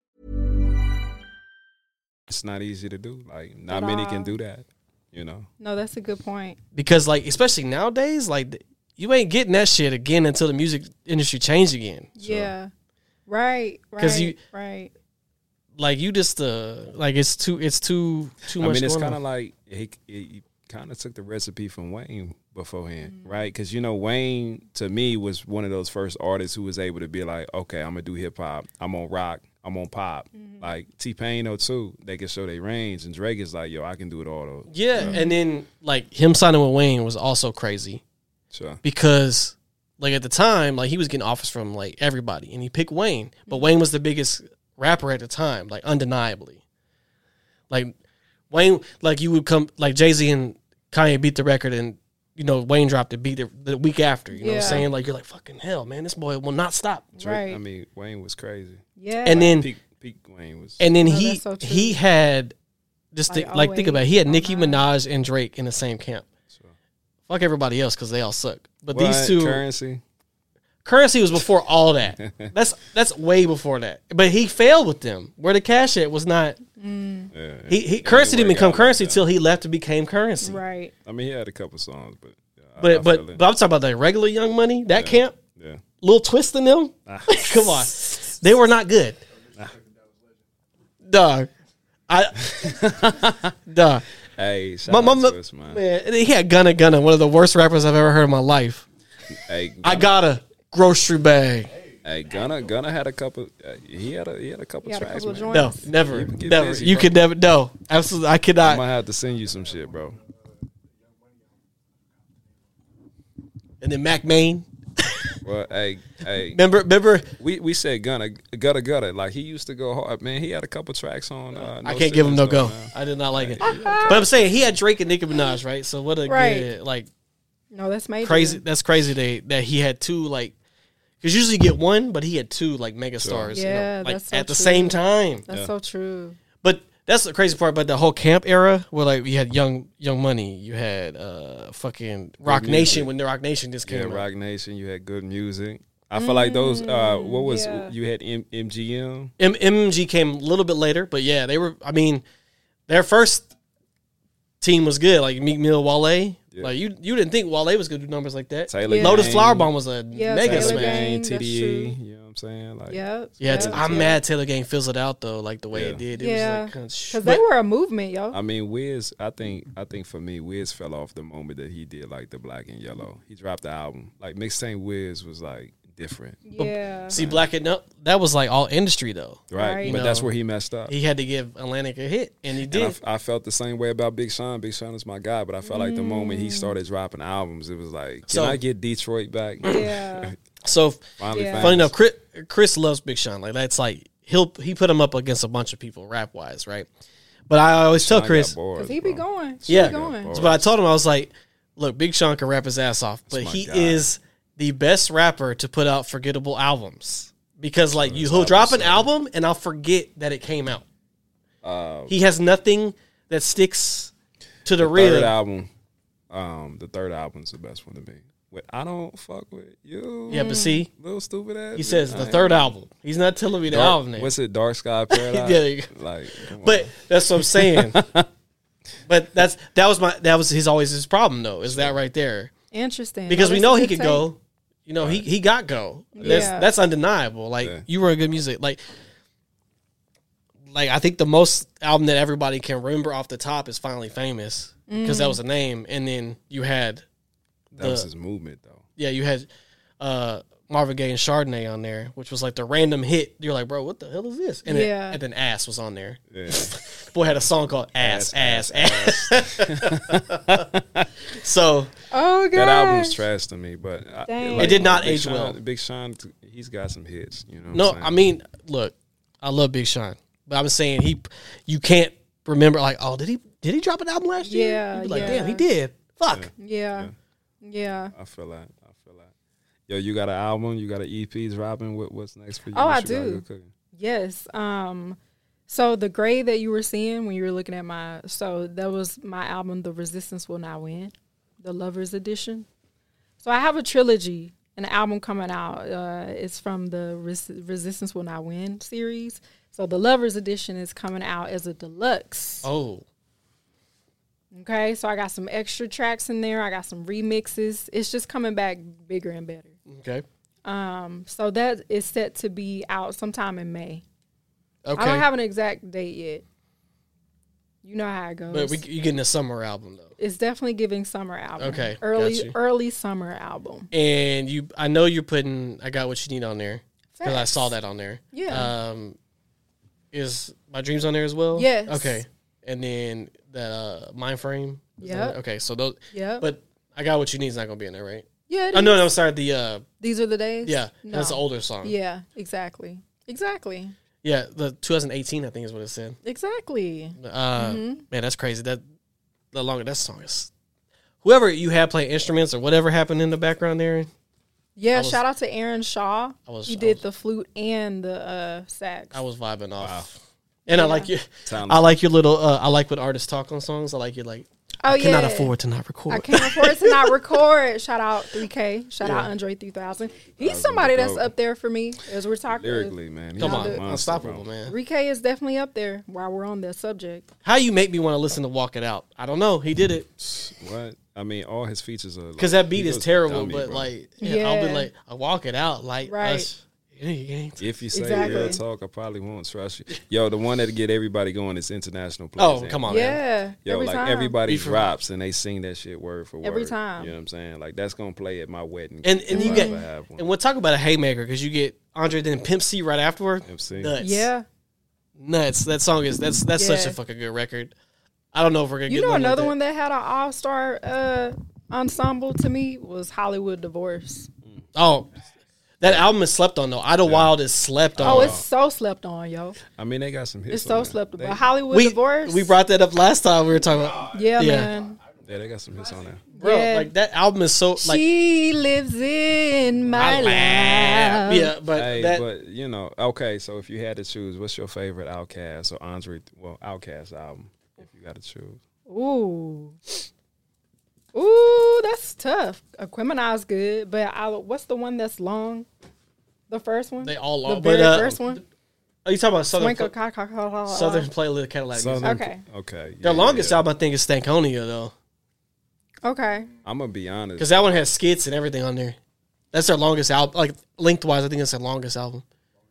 it's not easy to do. Like not At many all. can do that. You know. No, that's a good point. Because like especially nowadays, like you ain't getting that shit again until the music industry change again. Yeah. Right. Right. 'Cause you- right. Like you just uh like it's too it's too too I much. mean, it's going kind of on. like he, he kind of took the recipe from Wayne beforehand, Mm-hmm. right? Because you know, Wayne to me was one of those first artists who was able to be like, okay, I'm gonna do hip hop, I'm on rock, I'm on pop. Mm-hmm. Like T Pain though too, they can show their range, and Drake is like, yo, I can do it all though. yeah, and then like him signing with Wayne was also crazy So because like at the time like he was getting offers from like everybody and he picked Wayne, but Mm-hmm. Wayne was the biggest rapper at the time, like undeniably. Like Wayne, like you would come like Jay-Z and Kanye beat the record and you know Wayne dropped it beat the, the week after. You know what Yeah. I'm saying? Like you're like fucking hell, man. This boy will not stop. Drake, Right. I mean, Wayne was crazy. Yeah. And then Peak, peak Wayne was. and then No, he that's so true. he had just Like think, like think about it. He had oh Nicki nine. Minaj and Drake in the same camp. So. Fuck everybody else because they all suck. But What? these two Currency. Currency was before all that. That's that's way before that. But he failed with them. Where the cash at was not Mm. Yeah, He, he it Currency didn't didn't become work out Currency like that. till he left to became Currency. Right. I mean, he had a couple songs, but yeah, I- But I but feel it. but I'm talking about the regular Young Money. That Yeah. camp, yeah. Lil Twist in them. Ah. Come on, they were not good. Dog, I dog. Hey, shout My out mama, to us, man. man, he had Gunna Gunna, one of the worst rappers I've ever heard in my life. Hey, I Gunna- got a grocery bag. Hey, Gunna, Gunna had a couple. Uh, he had a he had a couple He had a tracks, couple of man. joints. No, never, You can get never. busy, you bro. could never. No, absolutely. I I cannot. might have to send you some shit, bro. And then Mac Main. Well, hey, hey, Remember, remember. we we said Gunna, Gutta Gutta. Like he used to go hard, man. He had a couple tracks on. Uh, I No can't give him no Signals, go. though, man. I did not like it. But I'm saying he had Drake and Nicki Minaj, right? So what a Right. good, like No, that's major. crazy. That's crazy that that he had two like. Because usually you get one, but he had two like mega stars. you know, Yeah, like that's so at the true. same time. That's Yeah. so true. But that's the crazy part about the whole camp era, where like you had Young Young Money, you had uh fucking Rock music. Nation when the Rock Nation just Yeah, came out. Rock Nation. You had good music. I feel like those. Uh, what was yeah. you had M- MGM? M- MMG came a little bit later, but yeah, they were. I mean, their first team was good, like Meek Mill, Wale. Yeah. Like you, you didn't think Wale was gonna do numbers like that. Taylor Yeah. Lotus Gang, Flower Bomb was a Yeah, mega Taylor smash. Gang. T that's D E. true. You know what I'm saying? Like, Yep. Yeah, it's, yep, I'm yep. mad Taylor Gang fizzled out though, like the way Yeah. it did. It Yeah, was like, kinda sh- because but- they were a movement, yo. I mean, Wiz. I think. I think for me, Wiz fell off the moment that he did like the Black and Yellow. He dropped the album. Like mixtape Wiz was like different, Yeah. See, Black and no, that was like all industry though. right? Right. But You that's know, where he messed up. He had to give Atlantic a hit, and he And did. I, f- I felt the same way about Big Sean. Big Sean is my guy, but I felt like the moment he started dropping albums, it was like, can So- I get Detroit back? Yeah. so Finally, Yeah. found funny it. enough, Chris, Chris loves Big Sean. Like that's like he'll he put him up against a bunch of people rap wise, right? But I always tell Sean got Chris, bars, Because he be bro. going. She Yeah. be going. Got but I told him I was like, look, Big Sean can rap his ass off, but my he guy. is the best rapper to put out forgettable albums because like you his he'll drop an album's album and I'll forget that it came out. Uh, He has nothing that sticks to the, the real. third album, um, the third album's the best one to me. With I don't fuck with you. Yeah, but see, little stupid ass. he says bitch. the I third ain't- album. He's not telling me the Dark- album name. What's it? Dark Sky Paradise. Yeah, there you go. Like, come on. But that's what I'm saying. But that's that was my that was his always his problem though. Is that right there? Interesting. Because Oh, we that's know a he good could take. go. You know, he he got go. That's Yeah. that's undeniable. Like Yeah. you were a good music. Like like I think the most album that everybody can remember off the top is Finally Famous because Mm. that was a name, and then you had that was the- his movement though. yeah you had uh, Marvin Gaye and Chardonnay on there, which was like the random hit. You're like, bro, what the hell is this? And Yeah. then, and then Ass was on there. Yeah. Boy had a song called Ass Ass Ass, Ass. So Oh, God. That album was trash to me, but I, Dang. It did not Big age Sean, well. Big Sean, he's got some hits. You know. What no, I'm saying? I mean, look, I love Big Sean, but I'm saying he, you can't remember like, oh, did he did he drop an album last year? Yeah, You'd be like, yeah. damn, he did. Fuck. Yeah. Yeah. I feel that. I feel that. Yo, you got an album? You got an E P dropping? What, what's next for you? Oh, What I you got do. good cooking? Yes. Um, so the grade that you were seeing when you were looking at my, so that was my album, The Resistance Will Not Win, the Lovers Edition. So I have a trilogy, an album coming out. Uh, it's from the Res- Resistance Will Not Win series. So the Lovers Edition is coming out as a deluxe. Oh, Okay, so I got some extra tracks in there. I got some remixes. It's just coming back bigger and better. okay, Um, so that is set to be out sometime in May. okay. I don't have an exact date yet. You know how it goes. but we, you getting a summer album though, it's definitely giving summer album. Okay, early got you. early summer album. and you, I know you're putting. I got what you need on there because I Facts. saw that on there. Yeah. Um, is My Dreams on there as well? Yes. Okay, and then that uh, Mind Frame. is on Yep. there? Okay, so those. Yep. But I got what you need is not gonna be in there, right? Yeah. it Oh no, is. no, sorry. The uh, These are the days. yeah, No. that's an older song. Yeah. Exactly. Exactly. Yeah, the twenty eighteen, I think is what it said. Exactly. Uh, Mm-hmm. Man, that's crazy. That the longer that song is. Whoever you had play instruments or whatever happened in the background there. Yeah. was- shout out to Aaron Shaw. I was- he I did was- the flute and the uh, sax. I was vibing off. And I Yeah. like your, Sound- I like your little. Uh, I like when artists talk on songs. I like your like. Oh, I yeah. cannot afford to not record. I can't afford to not record. Shout out three K. Shout out Yeah. Andre three thousand. He's somebody that's up there for me as we're talking. Lyrically, man. He's Come a on, monster, unstoppable, bro. man. three K is definitely up there while we're on this subject. How you make me want to listen to Walk It Out? I don't know. He did it What? I mean, all his features are because like, that beat he is goes terrible. dummy, but bro. like, yeah, I'll be Yeah. like, I walk it out like Right. us. Yeah, you ain't- If you say Exactly. real talk, I probably won't trust you. Yo, the one that get everybody going is international Oh, players. come on, man. Yeah. Yo, every like time. everybody Be for- drops and they sing that shit word for word. Every time. You know what I'm saying? Like that's gonna play at my wedding. And and if you I get ever have one. and we'll talk about a haymaker because you get Andre then Pimp C right afterward. M C. Nuts. Yeah. Nuts. That song is that's that's such Yeah. a fucking good record. I don't know if we're gonna You get know one another like one that had an all star uh, ensemble to me was Hollywood Divorce. that. Oh, that album is slept on though. Idlewild is slept on. Oh, it's so slept on, yo. I mean, they got some hits. It's so on there. slept on. They, But Hollywood we Divorce. we brought that up last time we were talking about. yeah, yeah. man. yeah, they got some hits on there. Bro, Yeah. like that album is so like She lives in my life. yeah, but Hey, that but you know, okay. So if you had to choose, what's your favorite Outkast or Andre? Well, Outkast album, if you got to choose. Ooh. Ooh, that's tough. Aquemini's good, but I, what's the one that's long? The first one? they all The long. very But uh, first one? are you talking about Southern Swanko Pla- ka- ka- ka- ka- Southern Playlist Cadillac? Southern, Okay. Okay. Their yeah, longest yeah. album I think is Stankonia though, Okay. I'm gonna be honest. because that one has skits and everything on there. That's their longest album. Like lengthwise, I think it's their longest album.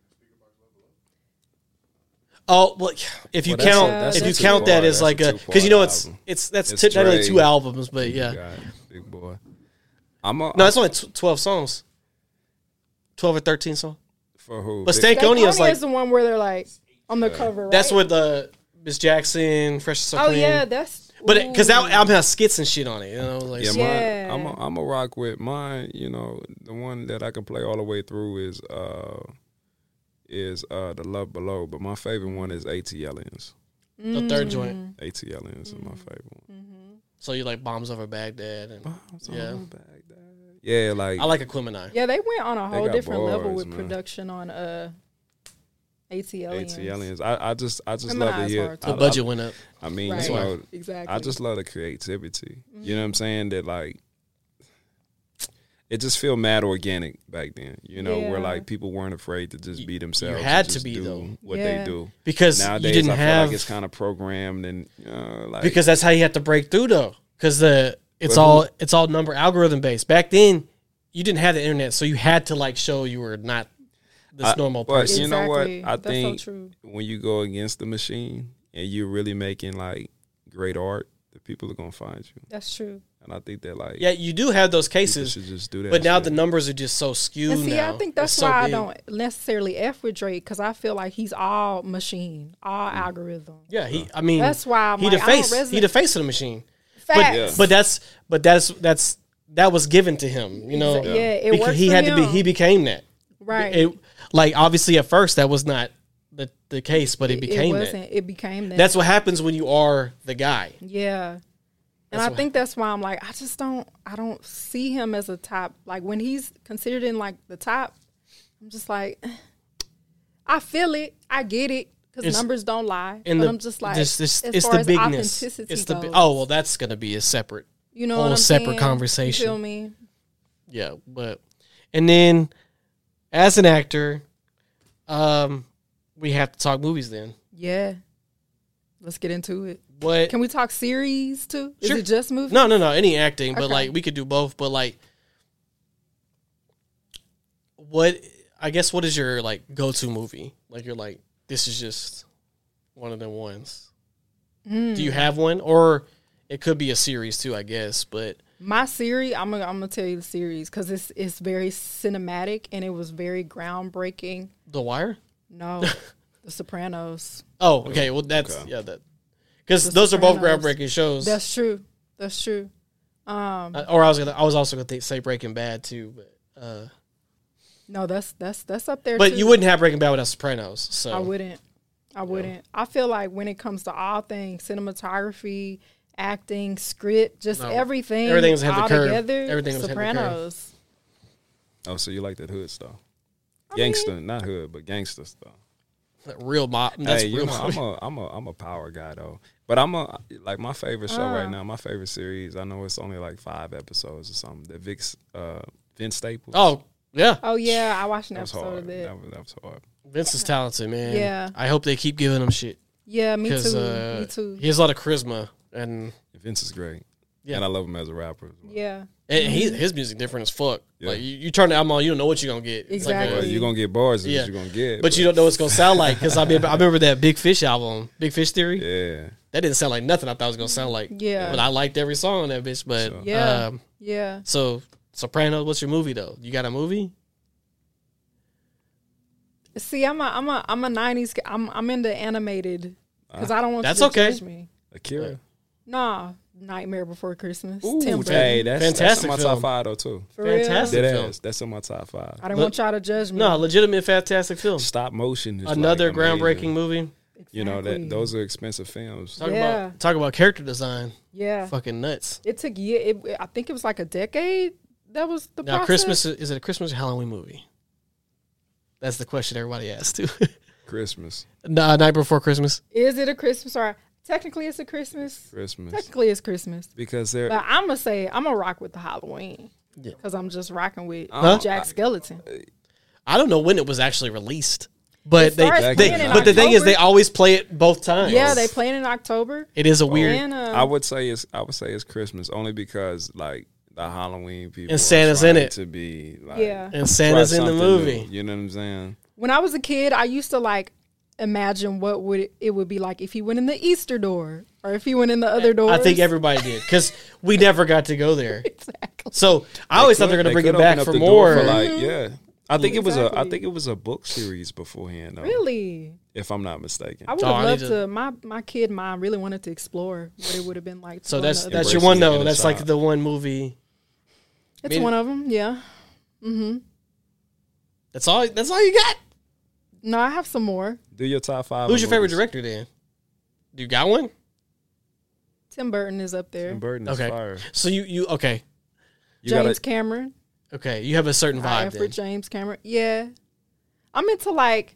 Oh well, if you Well, that's count a- that's if a you two count that part- as that's a like a two-part because you know it's album. it's that's It's technically Dre. two albums, but You yeah, got it, big boy. I'm a, no, it's only t- twelve songs, twelve or thirteen songs. for who? But Big- Stankonia is Stankonia like is the one where they're like on the cover, right? that's with the Miss Jackson, Fresh and So Oh, Clean. yeah, that's. But because that ooh. album has skits and shit on it, you know, like Yeah, Yeah. mine. I'm a, I'm a rock with mine. You know, the one that I can play all the way through is uh is uh the Love Below. But my favorite one is A T Aliens. the third joint. A T Aliens is my favorite one. So you like Bombs Over Baghdad, and Bombs yeah, over Baghdad. Yeah, like I like Aquemini. Yeah, they went on a They whole got different level bars, with man. production on uh, A T Aliens. A T Aliens. I, I just I just Them love to eyes hear. hard, The too. I, budget went up. I, I mean, Right. you know, Exactly. I just love the creativity. You know what I'm saying? That like it just feel mad organic back then. You know, where Yeah. like people weren't afraid to just be themselves. had and to just be, do though. what Yeah. they do. Because Nowadays, you didn't I feel have like it's kind of programmed and uh, like because that's how you have to break through though. Because the it's But who- all it's all number algorithm based. Back then, you didn't have the internet, so you had to like show you were not this I- normal but person. you know what? Exactly. I That's so think true. when you go against the machine and you're really making like great art, the people are gonna find you. That's true. And I think that like Yeah, you do have those people cases, should just do that. but now shit. the numbers are just so skewed. And see, now. I think It's that's so why I big. don't necessarily F with Drake because I feel like he's all machine, all algorithm. Yeah, he. I mean, That's why I'm he like, the I don't face. He resonate- the face of the machine. Facts. But Yeah. but that's but that's that's that was given to him. You know, Exa- yeah, it because works he for had to be. him. He became that. Right. It, like obviously at first that was not the the case, but it became it that. wasn't. It became that. That's what happens when you are the guy. Yeah. And That's I what- think that's why I'm like, I just don't, I don't see him as a top. Like when he's considered in like the top, I'm just like, I feel it, I get it, because It's- numbers don't lie. And but the, I'm just like, this, this, as it's far the as bigness. authenticity It's the bi- goes, oh well, that's gonna be a separate. you know, whole what I'm separate saying? conversation. You feel me? Yeah, but and then as an actor, um, we have to talk movies. Then Yeah. Let's get into it. what? Can we talk series too? Is Sure. it just movies? No, no, no. Any acting, but Okay. like we could do both. But like, what? I guess what is your like go to movie? Like you're like this is just one of them ones. Hmm. Do you have one, or it could be a series too? I guess, but My series, I'm gonna, I'm gonna tell you the series because it's it's very cinematic and it was very groundbreaking. The Wire. No, The Sopranos. Oh, okay. Well, that's Okay. yeah. That because The those are both Sopranos. groundbreaking shows. That's true. That's true. Um, Uh, or I was gonna, I was also gonna think, say Breaking Bad too, but uh, no, that's that's that's up there. but too. you wouldn't have Breaking Bad without Sopranos. So I wouldn't. I wouldn't. I feel like when it comes to all things cinematography, acting, script, just No. everything, Everything was ahead of all the curve. together. Everything was ahead of the curve. Sopranos. Oh, so you like that hood stuff? I Gangster, not hood, but gangster stuff. Real mob. That's hey, you real know, mob. I'm a I'm a I'm a power guy though. But I'm a like my favorite show Uh. right now. My favorite series. I know it's only like five episodes or something. The Vix uh, Vince Staples. Oh yeah, Oh yeah, I watched an that was episode hard. of that. That was, that was hard. Vince is talented, man. Yeah. I hope they keep giving him shit Yeah, me because too. uh, me too. he has a lot of charisma and Vince is great. Yeah. And I love him as a rapper as well. Yeah, and he, his music different as fuck. Yeah. Like you, you turn the album on, you don't know what you're gonna get. It's like a- Exactly. Well, you're gonna get bars, is Yeah. what you're gonna get. but you don't know what it's gonna sound like because I remember, I remember that Big Fish album, Big Fish Theory. Yeah. That didn't sound like nothing I thought it was gonna sound like. Yeah. but I liked every song on that bitch. But Sure. Yeah. um, yeah. so Sopranos, what's your movie though? You got a movie? See, I'm a, I'm a, I'm a nineties. ki- I'm, I'm into animated because I don't want That's you to okay. judge me. Akira. Nah, Nightmare Before Christmas. Ooh, Tim Burton. Hey, that's, that's Fantastic in my film. top five though too. For Fantastic. real. Dead film. ass. That's in my top five. I didn't Look- want y'all to judge me. No, legitimate fantastic film. Stop motion is Another like groundbreaking amazing. movie. You know Exactly. that those are expensive films. Talk Yeah. about talk about character design. Yeah, Fucking nuts. it took year. It, I think it was like a decade. That was the Now, process. Christmas is it a Christmas or Halloween movie? That's the question everybody asks too. Christmas, Nah, Night Before Christmas. Is it a Christmas or technically it's a Christmas? Christmas, Technically it's Christmas. because they're But I'm gonna say I'm gonna rock with the Halloween Yeah. because I'm just rocking with Huh? Jack Skeleton. I don't know when it was actually released, but It they, starts they playing in but the thing is they October. always play it both times. Yeah, they playing in October. It is a weird. And, uh, I would say it's I would say it's Christmas only because like the Halloween people And are Santa's in trying it. to be like Yeah. and Santa's try in the something movie. new, you know what I'm saying? When I was a kid, I used to like imagine what would it, it would be like if he went in the Easter door or if he went in the other doors. I think everybody did because we never got to go there. exactly. So I always thought they were They gonna bring could it back open up for the door more. for, like, yeah. I think it was a I Exactly. think it was a book series beforehand though, Really, if I'm not mistaken. I would Oh, have I loved need to. to- My my kid mind really wanted to explore what it would have been like. to So go that's in the that's other your Embracing one the though. inner That's like child. the one movie. It's mean- one of them, yeah. Mm-hmm. That's all. That's all you got. No, I have some more. Do your top five. Who's your favorite movies. director then? Do you got one? Tim Burton is up there. Tim Burton is Okay. fire. So you you okay You James gotta, Cameron. okay? You have a certain vibe Alfred then. James Cameron. Yeah. I'm into like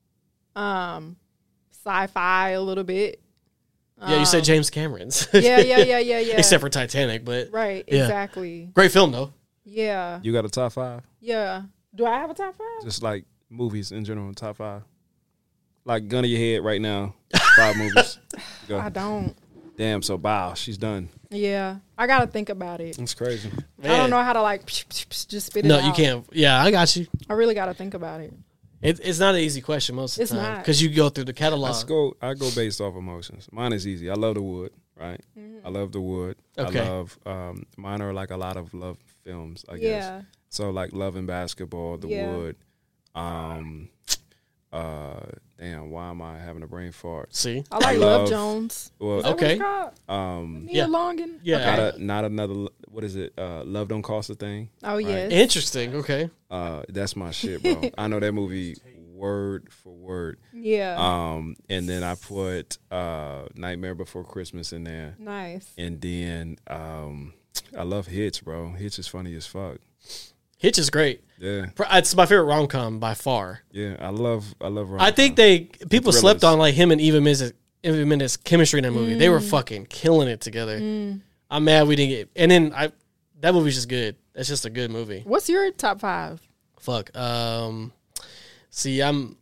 um sci-fi a little bit. Yeah, you said Um, James Cameron's. Yeah, yeah, yeah, yeah, yeah. Except for Titanic, but right, yeah. exactly. great film though. Yeah. you got a top five? Yeah. Do I have a top five? Just like movies in general, top five. Like gun to your head right now. Five movies. Go. I don't. Damn, so wow, she's done. Yeah. I gotta think about it. That's crazy. I don't know how to like just spit it No, out. you can't. Yeah, I got you. I really gotta think about it. It, it's not an easy question most of It's the time not. because you go through the I catalog. just go I go based off emotions. Mine is easy. I love the wood, right? Mm-hmm. I love the wood. Okay. I love um mine are like a lot of love films, I guess. Yeah. So like Love and Basketball, The Yeah. Wood. Um uh damn, why am I having a brain fart? See, I like love- Love Jones. Well, Is that Okay. what it's called? um Nia Yeah. Longan? Yeah. not, Okay. a, not another what is it? Uh Love Don't Cost a Thing. Oh, yes. interesting. Okay, Uh that's my shit, bro. I know that movie word for word. Yeah. Um and then I put uh Nightmare Before Christmas in there. Nice. And then um I love Hitch, bro. Hitch is funny as fuck. Hitch is great. Yeah. Pro- It's my favorite rom com by far. Yeah. I love I love I think they people thrillers. slept on like him and Eva Mendes, Eva Mendes chemistry in that movie. They were Mm. fucking killing it together. I'm mad we didn't get. And then I that movie's just good. That's just a good movie. What's your top five? Fuck. Um, see, I'm.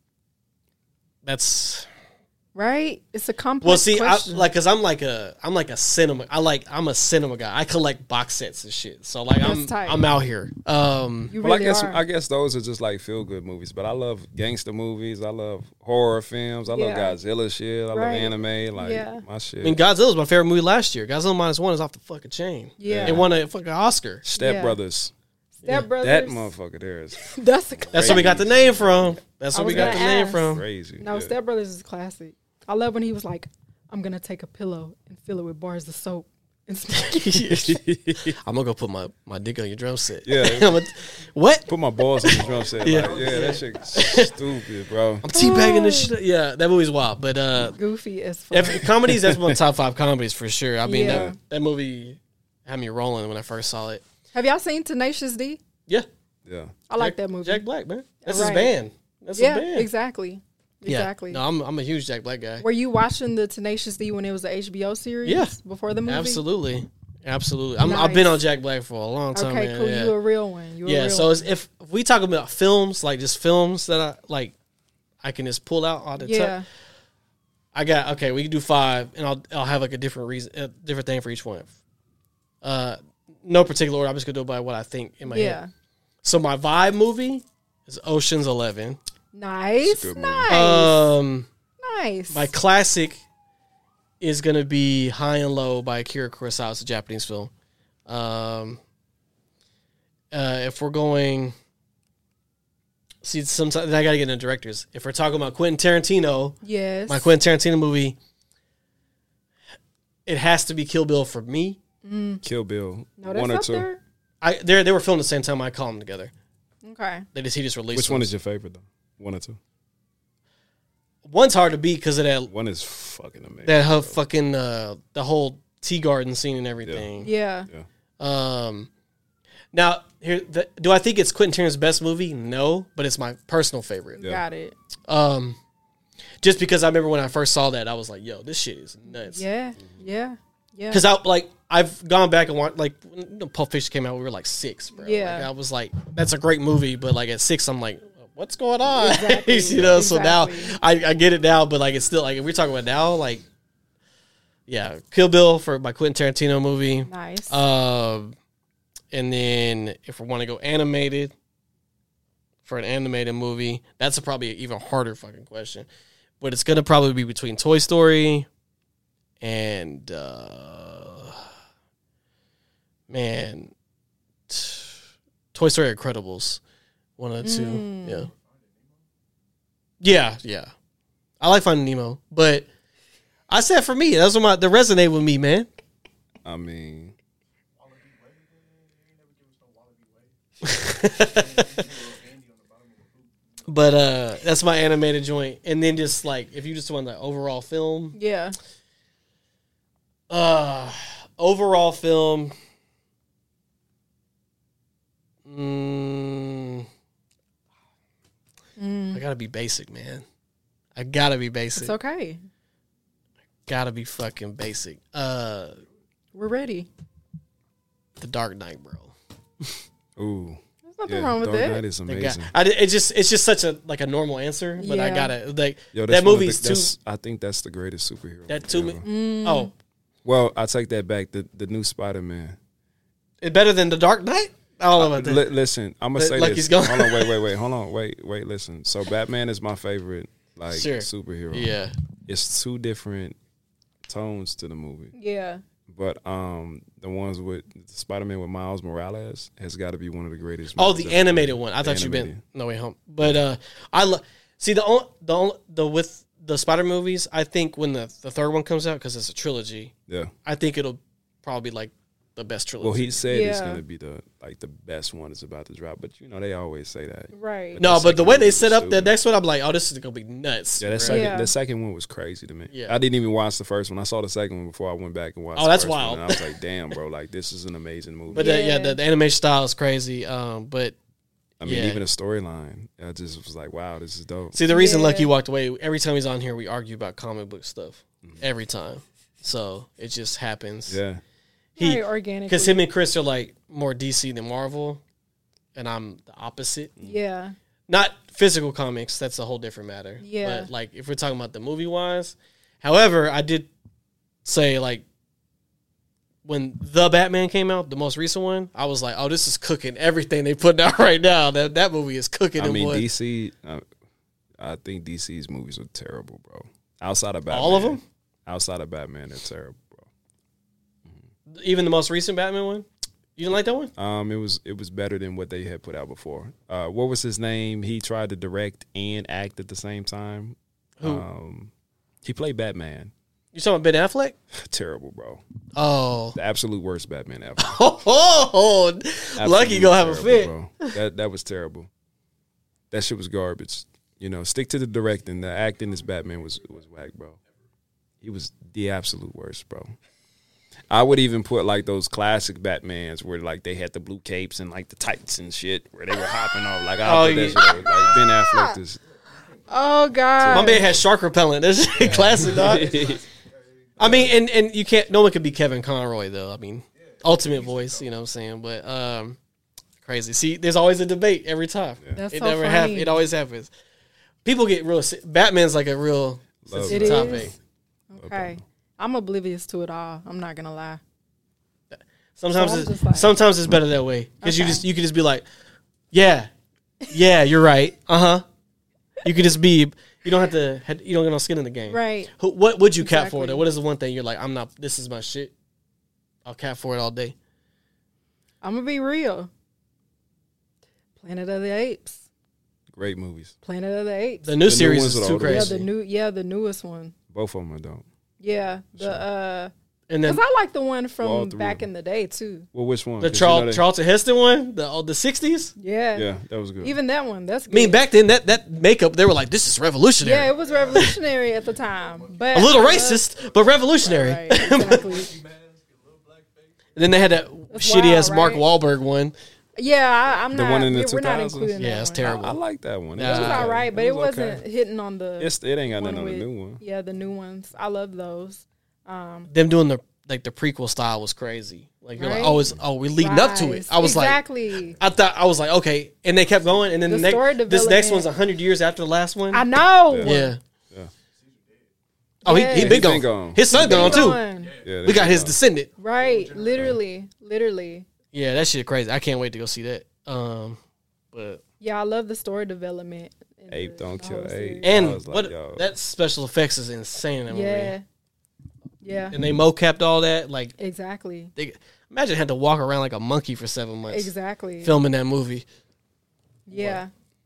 That's Right? It's a complex well. See, I, question. like, cause I'm like a, I'm like a cinema. I like, I'm a cinema guy. I collect box sets and shit. So like, I'm, That's tight. I'm out here. Um, you Well, really I guess are. I guess those are just like feel good movies, but I love gangster movies. I love horror films. I love Yeah. Godzilla shit. I Right. love anime. Like Yeah. my shit. I mean, Godzilla was my favorite movie last year. Godzilla minus one is off the fucking chain. Yeah. it won a fucking Oscar. Step Yeah. Brothers. Step Brothers. That motherfucker there is That's a That's where we got the name from. That's I where we was got the gonna name ask. from. crazy. No, Yeah. Step Brothers is classic. I love when he was like, I'm going to take a pillow and fill it with bars of soap and smack it. I'm gonna go put my, my dick on your drum set. Yeah. I'm gonna- what? Put my balls on the drum set. Yeah. Like, yeah, that shit stupid, bro. I'm teabagging this shit. Yeah, that movie's wild. But uh, Goofy as fuck. if, comedies, that's one of the top five comedies for sure. I mean, Yeah. that, that movie had me rolling when I first saw it. Have y'all seen Tenacious D? Yeah, Yeah. I like Jack- that movie. Jack Black, man. That's Right. his band. That's yeah, his band. exactly. Exactly. Yeah. No, I'm I'm a huge Jack Black guy. Were you watching the Tenacious D when it was the H B O series? Yeah. Before the movie? Absolutely. Absolutely. I'm, Nice. I've been on Jack Black for a long time. Okay, man. cool. Yeah. You a real one. You a Yeah, real so one. it's, if we talk about films, like just films that I like, I can just pull out all the Yeah. time. I got okay. We can do five, and I'll I'll have like a different reason, a different thing for each one. Uh, no particular order. I'm just gonna do it by what I think in my Yeah. head. So my vibe movie is Ocean's Eleven. Nice. good movie. Nice. Um, nice. my classic is gonna be High and Low by Akira Kurosawa. It's a Japanese film. Um, uh, if we're going, see, sometimes I gotta get into directors. If we're talking about Quentin Tarantino, Yes. my Quentin Tarantino movie, it has to be Kill Bill for me. Kill Bill. No, that's one or up two. there. I they they were filmed at the same time. I call them together. Okay. They just he just released. Which one ones. is your favorite though? One or two? One's hard to beat because of that One is fucking amazing. that whole fucking uh, the whole tea garden scene and everything. Yeah. yeah. Um, now here, the, do I think it's Quentin Tarantino's best movie? No, but it's my personal favorite. Yeah. Got it. Um, just because I remember when I first saw that, I was like, "Yo, this shit is nuts." Yeah. Yeah. Yeah. Because I like I've gone back and watched like when Pulp Fiction came out, we were like six, bro. Yeah. Like, I was like, that's a great movie, but like at six, I'm like, what's going on? Exactly. you know. So now Exactly. I, I get it now, but like it's still like if we're talking about now, like yeah, Kill Bill for my Quentin Tarantino movie. Nice. Um, and then if we want to go animated for an animated movie, that's a probably an even harder fucking question. But it's gonna probably be between Toy Story and uh, man, t- Toy Story or Incredibles, one of the two. Mm. Yeah, yeah, yeah. I like Finding Nemo, but I said for me, that's what my that resonate with me, man. I mean, But uh, that's my animated joint, and then just like if you just want the overall film, yeah. uh, overall film. Mm, I gotta be basic, man. I gotta be basic. It's okay. Gotta be fucking basic. Uh, We're ready. The Dark Knight, bro. ooh. There's nothing Yeah, wrong with Dark that. Knight is The guy- amazing. I, it just it's just such a like a normal answer, but I Yeah. gotta like Yo, that that's one of movie's the, too. that's- I think that's the greatest superhero. That movie too. ever. Mm. Oh, Well, I take that back. The the new Spider Man. it better than The Dark Knight. I don't know about that. Li- listen, I'm gonna Li- say like this. he's going- Hold on, wait, wait, wait. Hold on, wait, wait. Listen. So Batman is my favorite, like Sure. superhero. Yeah. It's two different tones to the movie, Yeah. but um, the ones with Spider Man with Miles Morales has got to be one of the greatest. Oh, movies the ever animated made. one. I The thought you been animated. no way home, but uh, I lo- see the only, the only, the with the Spider movies. I think when the the third one comes out because it's a trilogy, Yeah. I think it'll probably be like the best trilogy. Well, he said it's Yeah. gonna be the like the best one is about to drop, but you know they always say that. Right. no, the but the second way one they was set up the stupid. next one, I'm like, oh, this is gonna be nuts. Yeah, that bro. second Yeah. the second one was crazy to me. Yeah. I didn't even watch the first one. I saw the second one before I went back and watched. Oh, the that's first one, wild. and I was like, damn, bro, like this is an amazing movie. But the, yeah, Yeah. the, the animation style is crazy. Um, but I mean, yeah. even the storyline, I just was like, wow, this is dope. see, the reason Yeah. Lucky walked away. Every time he's on here, we argue about comic book stuff. Mm-hmm. Every time, so it just happens. Yeah, he Very organically. because him and Chris are like more D C than Marvel, and I'm the opposite. Yeah. Not physical comics, that's a whole different matter. Yeah. But like if we're talking about the movie wise, however, I did say like when the Batman came out, the most recent one, I was like, oh, this is cooking everything they put out right now. That that movie is cooking. I and mean, what- D C. Uh, I think D C's movies are terrible, bro. Outside of Batman, All of them? Outside of Batman, they're terrible, bro. even the most recent Batman one. You didn't like that one? Um, it was it was better than what they had put out before. Uh, what was his name? He tried to direct and act at the same time. Who? Um, he played Batman. You talking about Ben Affleck? Terrible, bro. Oh, The absolute worst Batman ever. oh, oh, Lucky Absolutely gonna have a fit. terrible, bro. That that was terrible. That shit was garbage. You know, stick to the directing. The acting as Batman was was whack, bro. He was the absolute worst, bro. I would even put like those classic Batmans where like they had the blue capes and like the tights and shit where they were hopping off. Like I Oh, put that yeah. shit over. Like Ben Affleck is Oh God. My man has shark repellent. That's classic, dog. I mean, and, and you can't. No one could be Kevin Conroy though. I mean, ultimate voice. You know what I'm saying? But um, crazy. See, there's always a debate every time. That's it so never funny. happens. It always happens. People get real. Batman's like a real sensitive It topic. is? Okay. I'm oblivious to it all. I'm not gonna lie. Sometimes So I'm it's just like- sometimes it's better that way because you Okay. just you can just be like, yeah, yeah, you're right. Uh huh. You can just be. You don't have to. You don't get no skin in the game. Right. Who, what would you cap for Exactly. though? What is the one thing you're like? I'm not. This is my shit. I'll cap for it all day. I'm gonna be real. Planet of the Apes. Great movies. Planet of the Apes. The new new series ones is with too all the- yeah, crazy. the new yeah, the newest one. Both of them are dope. Yeah. The uh and then because I like the one All from three back of them. in the day too. Well, which one? the 'Cause you know Charl- they- Charlton Heston one, the oh, the sixties. Yeah. Yeah, that was good. Even that one, that's I good. mean, back then that that makeup, they were like, this is revolutionary. yeah, it was revolutionary at the time. But a little I love- racist, but revolutionary. Right, exactly. And then they had that That's shitty wild, ass Mark right? Wahlberg one. Yeah, I, I'm The not. one in the we're, we're not two thousands? including Yeah, that it's one. terrible. I, I like that one. Nah. It was okay. all right, but It it, was okay. wasn't hitting on the. It's, it ain't got one nothing on the with- new one. Yeah, the new ones. I love those. Um, Them doing the like the prequel style was crazy. Like you're Right. like, oh, it's, oh, we're leading up to it. Rise. I was like, exactly. I thought I was like, okay, and they kept going, and then The the, story next this next development- one's a hundred years after the last one. I know. yeah. Yeah. Oh, he Yeah. he Yeah, been he's gone. been gone. His son Been gone too. going. Yeah, We got his they- descendant. Right, literally, literally. Yeah, that shit crazy. I can't wait to go see that. Um, but Yeah, I love the story development. in Ape the- don't the kill whole ape. series. I and was like, what yo. that special effects is insane in that Yeah, movie. yeah, And they mocapped all that. Like, exactly, they imagine had to walk around like a monkey for seven months exactly. filming that movie. Yeah.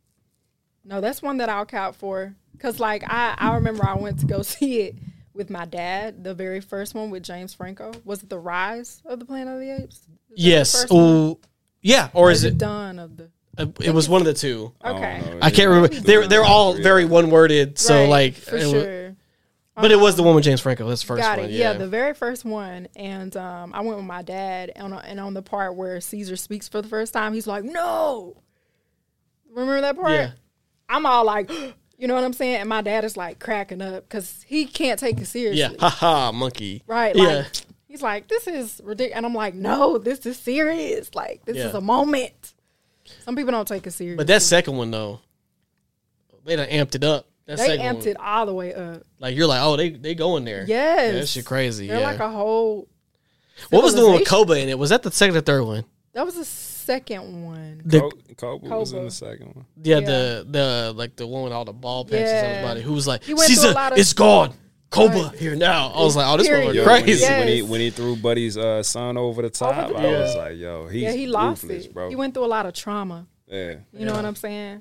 No, that's one that I'll count for. Cause like I, I remember I went to go see it with my dad. The very first one with James Franco. Was it The Rise of the Planet of the Apes? Is that the Yes. first one? Ooh, yeah. Or Or is the it? Dawn of the? Uh, it was one of the two. don't Okay, know. I can't remember. They're they're all very one worded. So Right, like, for it wa- sure. but it was the one with James Franco. That's the first Got one. it. Yeah. Yeah. the very first one, and um, I went with my dad, and on, and on the part where Caesar speaks for the first time, he's like, "No." Remember that part? Yeah. I'm all like, you know what I'm saying, and my dad is like cracking up because he can't take it seriously. Yeah. Ha ha. Monkey. Right. Yeah. Like, he's like, "This is ridiculous," and I'm like, "No, this is serious. Like, this Yeah. is a moment." Some people don't take it seriously. But that second one though, they done amped it up. That they second amped one, it all the way up. like you're like, oh, they they going there. Yes. Yeah, that shit crazy. They're yeah. like a whole. What was the one with civilization. Koba in it? Was that the second or third one? That was the second one. The, Col- Cobra was in Cobra. the second one. yeah, Yeah. the the like the one with all the ball patches on his Yeah. body. Who was like, He went through a Caesar, lot of- it's gone. Koba Right. here now. I was like, oh, this one Period. Yo, crazy. when, he, Yes. when he when he threw Buddy's uh, son over the top, the I top. was like, yo, he's yeah, he lost ruthless, it. bro. He went through a lot of trauma. yeah. You know what I'm saying?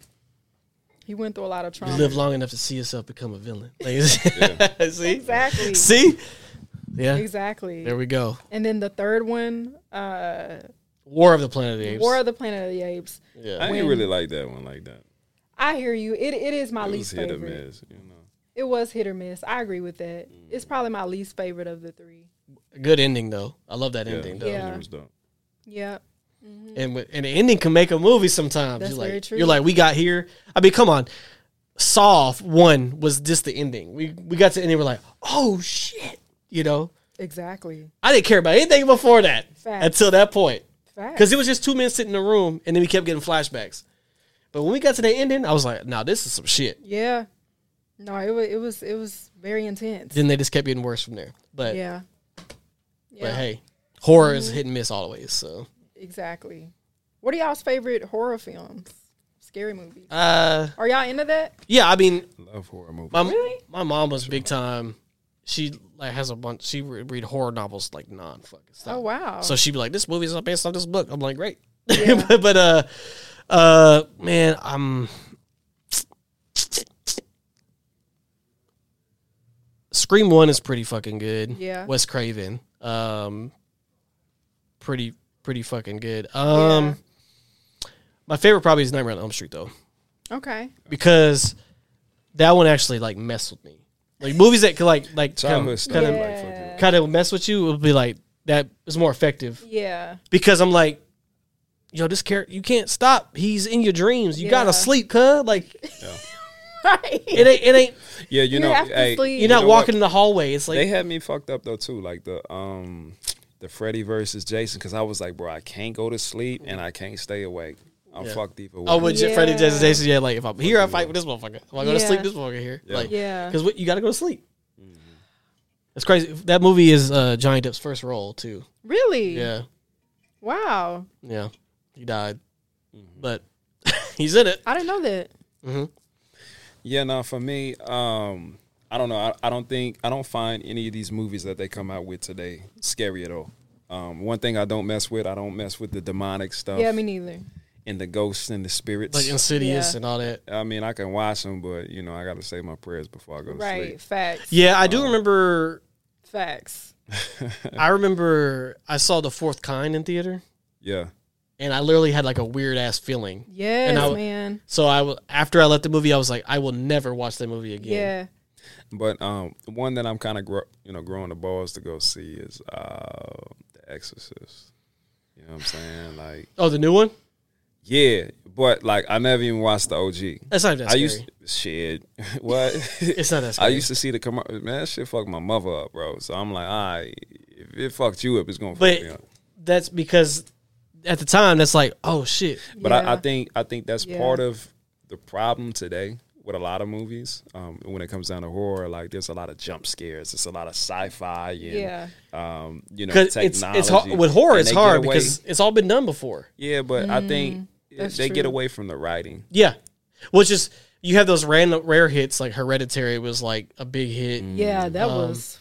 He went through a lot of You trauma. live long enough to see yourself become a villain. Like, see, Exactly. see, yeah. Exactly. There we go. And then the third one, uh, War of the Planet of the Apes. War of the Planet of the Apes. I yeah. didn't really like that one like that. I hear you. It it is my It was least hit or favorite. miss, you know. It was hit or miss. I agree with that. It's probably my least favorite of the three. Good ending though. I love that Yeah, ending though. Yeah. It was dope. Yeah. And with- and the ending can make a movie sometimes. That's you're like, very true. You're like, we got here. I mean, come on. Saw one was just the ending. We we got to the ending. We're like, oh shit. You know, Exactly. I didn't care about anything before that Facts. until that point Facts. because it was just two men sitting in a room, and then we kept getting flashbacks. But when we got to the ending, I was like, nah, this is some shit. Yeah. No, it was it was it was very intense. Then they just kept getting worse from there. But Yeah. but Yeah. Mm-hmm. hey, horror is hit and miss always. So Exactly. What are y'all's favorite horror films? Scary movies. uh, Are y'all into that? yeah, I mean, Love horror movies. my Really? my mom was big time. She like has a bunch. She re- read horror novels like non fucking stuff. Oh wow. So she'd be like, "This movie is based on this book." I'm like, "Great," Yeah. but, but uh, uh, man, I'm Scream One is pretty fucking good. Yeah. Wes Craven, um, pretty pretty fucking good. Um, my favorite probably is Nightmare on Elm Street though, okay. because that one actually like messed with me. Like movies that could like like kind Childhood of stuff. kind of like, Yeah. fuck you. kind of mess with you would be like that is more effective Yeah. because I'm like, yo, this character you can't stop. He's in your dreams. You gotta Yeah. sleep, cuz like, right. It ain't. It ain't. Yeah, you, You know, have to hey, sleep. You're not know walking what? in the hallway. It's like They had me fucked up though too, like the um the Freddy versus Jason, because I was like, bro, I can't go to sleep and I can't stay awake. I'm Yeah. fucked either way. oh, with Yeah. Freddy Jason Jason, yeah. Like if I'm here, I fight with this motherfucker. If I go to Yeah. sleep, this motherfucker here. Yeah. Like Yeah. because you got to go to sleep. It's crazy. That movie is uh, Johnny Depp's first role too. Really? Yeah, Wow. yeah. He died, but he's in it. I didn't know that. Yeah, no, for me, um, I don't know. I, I don't think I don't find any of these movies that they come out with today scary at all. Um, one thing I don't mess with, I don't mess with the demonic stuff Yeah, me neither. and the ghosts and the spirits. Like Insidious Yeah. and all that. I mean, I can watch them, but you know, I got to say my prayers before I go to Right. sleep. Facts. Yeah, I do remember. Facts. I remember I saw The Fourth Kind in theater, Yeah. and I literally had like a weird ass feeling. Yes, And I w- man. So I w- after I left the movie, I was like, I will never watch that movie again. Yeah. But um, the one that I'm kind of, gro- you know, growing the balls to go see is uh, The Exorcist. You know what I'm saying? Like, Oh, the new one? yeah, but like I never even watched the O G. That's not that I scary. used shit. What? It's not that I scary. used to see the commercial. Man, that shit fucked my mother up, bro. So I'm like, all right, if it fucked you up, it's gonna But fuck me up. that's because at the time, that's like, oh shit. But I, I Yeah. think I think that's Yeah. part of the problem today with a lot of movies. Um, when it comes down to horror, like there's a lot of jump scares. There's a lot of sci-fi and Yeah. um, you know, Because it's technology. it's hard, with horror, And it's they get hard away- because it's all been done before. yeah, but I think that's they get true. away from the writing. Yeah, which is you have those random rare hits like Hereditary was like a big hit Yeah, that Um, was.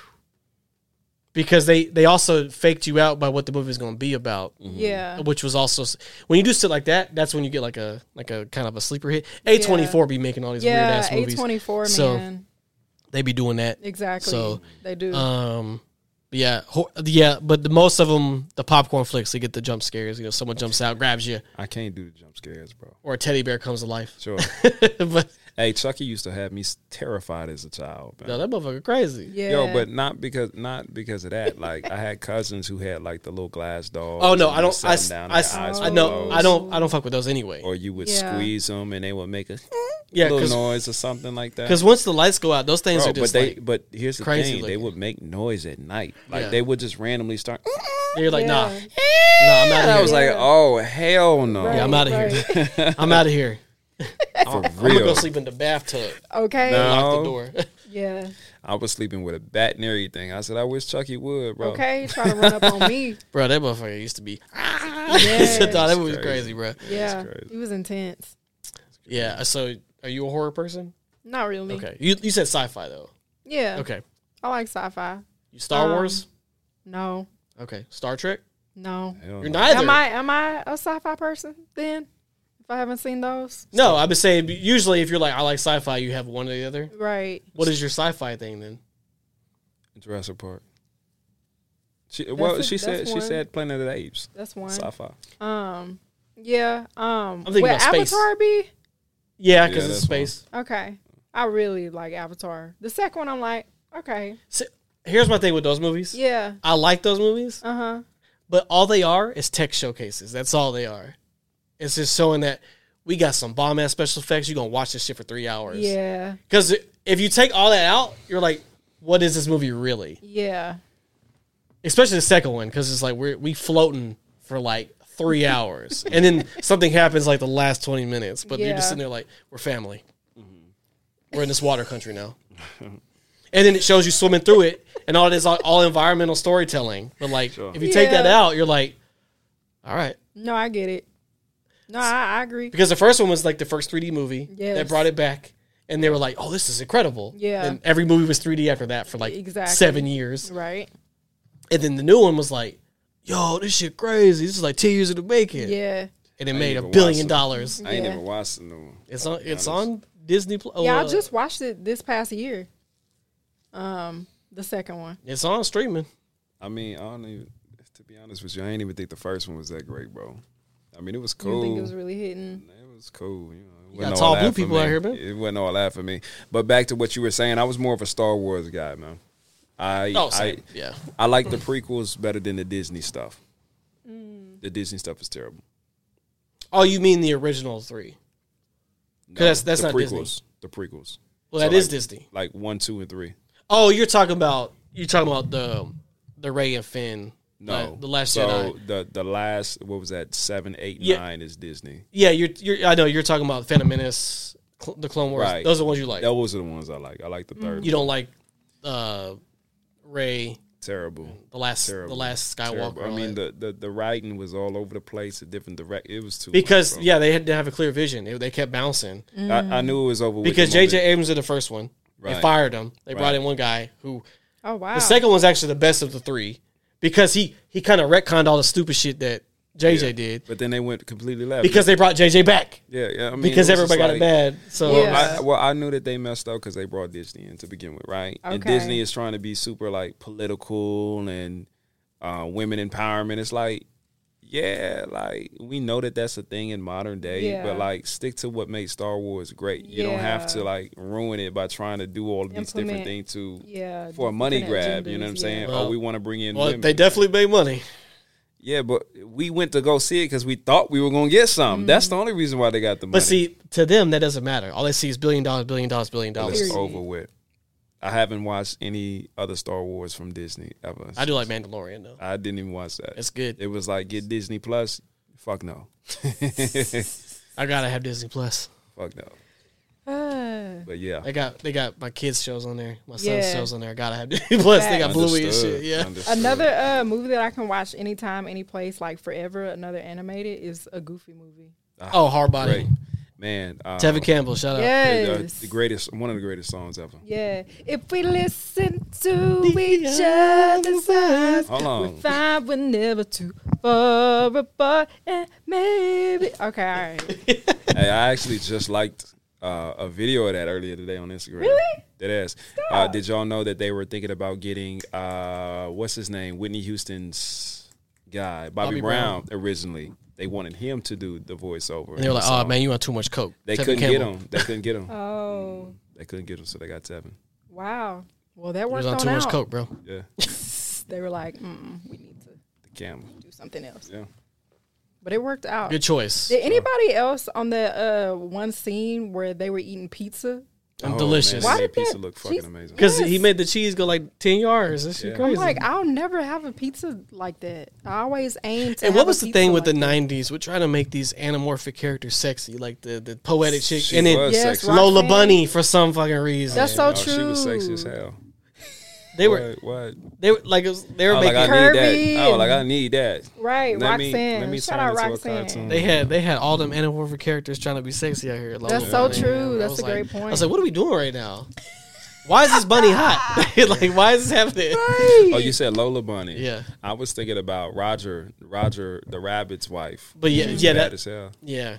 because they they also faked you out by what the movie is going to be about. Yeah. Which was also when you do shit like that, that's when you get like a like a kind of a sleeper hit. A twenty four be making all these weird Yeah, ass A movies. twenty-four, So- man. They be doing that. Exactly. So, they do. Um, but yeah, ho- yeah, but the most of them, the popcorn flicks, they get the jump scares. You know, someone jumps out, grabs you, I can't do the jump scares, bro. or a teddy bear comes to life. Sure. But Hey, Chucky used to have me terrified as a child. Man. no, that motherfucker crazy. yeah. Yo, but not because not because of that. Like I had cousins who had like the little glass dolls. Oh no, and I you don't. sat I, them s- down I, and s- their eyes I were know. closed. I don't. I don't fuck with those anyway. Or you would Yeah. squeeze them and they would make a Yeah, little because noise or something like that. because once the lights go out, those things Bro, are just but they like but here's the crazy thing: they looking. would make noise at night. Like Yeah. they would just randomly start. you're like nah, Yeah. nah, I'm out And of I was here. like, oh hell no! Right, Yeah, I'm outta here. right. I'm out of here. For I'm gonna real. go sleep in the bathtub. Okay. No. Lock the door. Yeah. I was sleeping with a bat and everything. I said, I wish Chucky would, bro. Okay. Try to run up on me. Bro, that motherfucker used to be. Yes. nah, that movie was crazy. crazy, bro. Yeah. crazy. He was intense. Yeah. So, are you a horror person? Not really. Okay. You you said sci-fi though. Yeah. Okay. I like sci-fi. You Star Um, Wars. No. Okay. Star Trek. No. Hell You're no. neither. Am I am I a sci-fi person then? If I haven't seen those? No, I've been saying usually if you're like I like sci-fi, you have one or the other. Right. What is your sci-fi thing then? Jurassic Park. She, well, a- she said that's she one. said Planet of the Apes. That's one. Sci-fi. Um yeah. Um I'm thinking would about space. Avatar be? Yeah, Yeah, because it's that's one. space. Okay. I really like Avatar. The second one I'm like, okay. So, here's my thing with those movies. Yeah. I like those movies, Uh-huh. but all they are is tech showcases. That's all they are. It's just showing that we got some bomb ass special effects. You're gonna watch this shit for three hours. Yeah. Because if you take all that out, you're like, what is this movie really? Yeah. Especially the second one, because it's like we're we floating for like three hours, and then something happens like the last twenty minutes. But you're Yeah. just sitting there like, we're family. We're in this water country now. And then it shows you swimming through it, and all it is all, all environmental storytelling. But like, if you take that Yeah. out, you're like, all right. No, I get it. No, I, I agree. Because the first one was like the first three D movie Yes. that brought it back, and they were like, oh, this is incredible. Yeah. And every movie was three D after that for like Exactly. seven years. Right. And then the new one was like, yo, this shit crazy. This is like ten years in the making. Yeah. And it I made ain't a even billion watched it. dollars. I ain't Yeah. never watched the new one. It's on. to be It's honest. on Disney Plus. Yeah, I uh, just watched it this past year. Um, the second one. It's on streaming. I mean, I don't even. To be honest with you, I ain't even think the first one was that great, bro. I mean, it was You cool. think it was really hitting? It was cool. You know, it You wasn't got all tall blue that for people me. out here, man. It wasn't all that for me. But back to what you were saying, I was more of a Star Wars guy, man. I Oh, I same. yeah. I like the prequels better than the Disney stuff. Mm. The Disney stuff is terrible. Oh, you mean the original three? No, that's- that's the not prequels. Disney. the prequels. Well, So, that is like- Disney. Like one, two, and three. Oh, you're talking about you're talking about the the Rey and Finn. No, uh, the Last so Jedi. the the last what was that? Seven, eight, Yeah. nine is Disney. Yeah, you're you're. I know you're talking about Phantom Menace, Cl- the Clone Wars. Right. Those are the ones you like. Those are the ones I like. I like the third. You don't like uh, Rey, Terrible. the last Terrible. the last Skywalker. Terrible. I all mean, that. the, the the writing was all over the place. A different direct. It was too because much, bro. yeah, they had to have a clear vision. They, they kept bouncing Mm. I, I knew it was over. because with J the J moment. Abrams did the first one. They Right. fired him. They brought Right. in one guy who Oh wow. the second one's actually the best of the three because he he kind of retconned all the stupid shit that J J Yeah. did But then they went completely left because they brought J J back yeah, yeah. I mean, because it was everybody just got like- it bad. So Yeah. I, well, I knew that they messed up because they brought Disney in to begin with, right? And Okay. Disney is trying to be super like political and uh, women empowerment. It's like, yeah, like we know that that's a thing in modern day, Yeah. but like stick to what makes Star Wars great. You don't have to Yeah. like ruin it by trying to do all of these different Implement- things to yeah. for a money different grab. You know what I'm agendas, saying? yeah. Well, oh, we want to bring in well, women. they definitely made money. Yeah, but we went to go see it because we thought we were going to get something. That's the only reason why they got the money. But see, to them that doesn't matter. All they see is billion dollars, billion dollars, billion Well, dollars. it's Period. over with. I haven't watched any other Star Wars from Disney ever. I do like Mandalorian though. I didn't even watch that. It's good. It was like get Disney Plus. Fuck no. I gotta have Disney Plus. Fuck no. Uh, But yeah. They got they got my kids shows on there, my son's Yeah. shows on there. I gotta have Disney Plus. They got Facts. Bluey and Understood. shit. Yeah. Understood. another uh, movie that I can watch anytime, any place, like forever. Another animated is a Goofy movie. Oh, Hard Body. Great. Man. Um, Tevin Campbell, shout out. the- Yes. The, greatest, one of the greatest songs ever. Yeah. If we listen to each other's eyes, Hold we on. find we're never too far apart. And maybe. Okay, all right. Hey, I actually just liked uh, a video of that earlier today on Instagram. Really? That ass. Uh, did y'all know that they were thinking about getting uh, what's his name, Whitney Houston's guy, Bobby, Bobby Brown, originally. They wanted him to do the voiceover. And they were like, "Oh man, you want too much coke." They Tevin couldn't Campbell. get him. They couldn't get him. Oh, They couldn't get him, so they got Tevin. wow. Well, that He worked was on on too much out. coke, bro. Yeah, They were like, Mm-mm, we need to the camel. do something else. Yeah. But it worked out. Good choice. Did anybody else on the uh, one scene where they were eating pizza? I'm Oh, delicious. Man, Why that did pizza that- look fucking she's- amazing. Because Yes. he made the cheese go like ten yards. That shit Yeah. crazy. I'm like, I'll never have a pizza like that. I always aim to. and have what a was the pizza thing with like the that. nineties? We're trying to make these anamorphic characters sexy, like the, the poetic chick. She and then was Yes, sexy. Roxanne. Lola Bunny for some fucking reason. That's so Oh, She was true. sexy as hell. they were What? what? they were like it was, they were Oh, like making I need Curvy that. Oh, like I need that. Right, Let me- Roxanne. let me Shout turn out into a Roxanne. cartoon. They had they had all them anamorphic characters trying to be sexy out here. That's Lola so Bunny. true. I That's was a great like- point. I was like, what are we doing right now? Why is this bunny hot? like, why is this happening? Oh, you said Lola Bunny. Yeah. I was thinking about Roger, Roger the rabbit's wife. But yeah, She was yeah, bad that, as hell. yeah.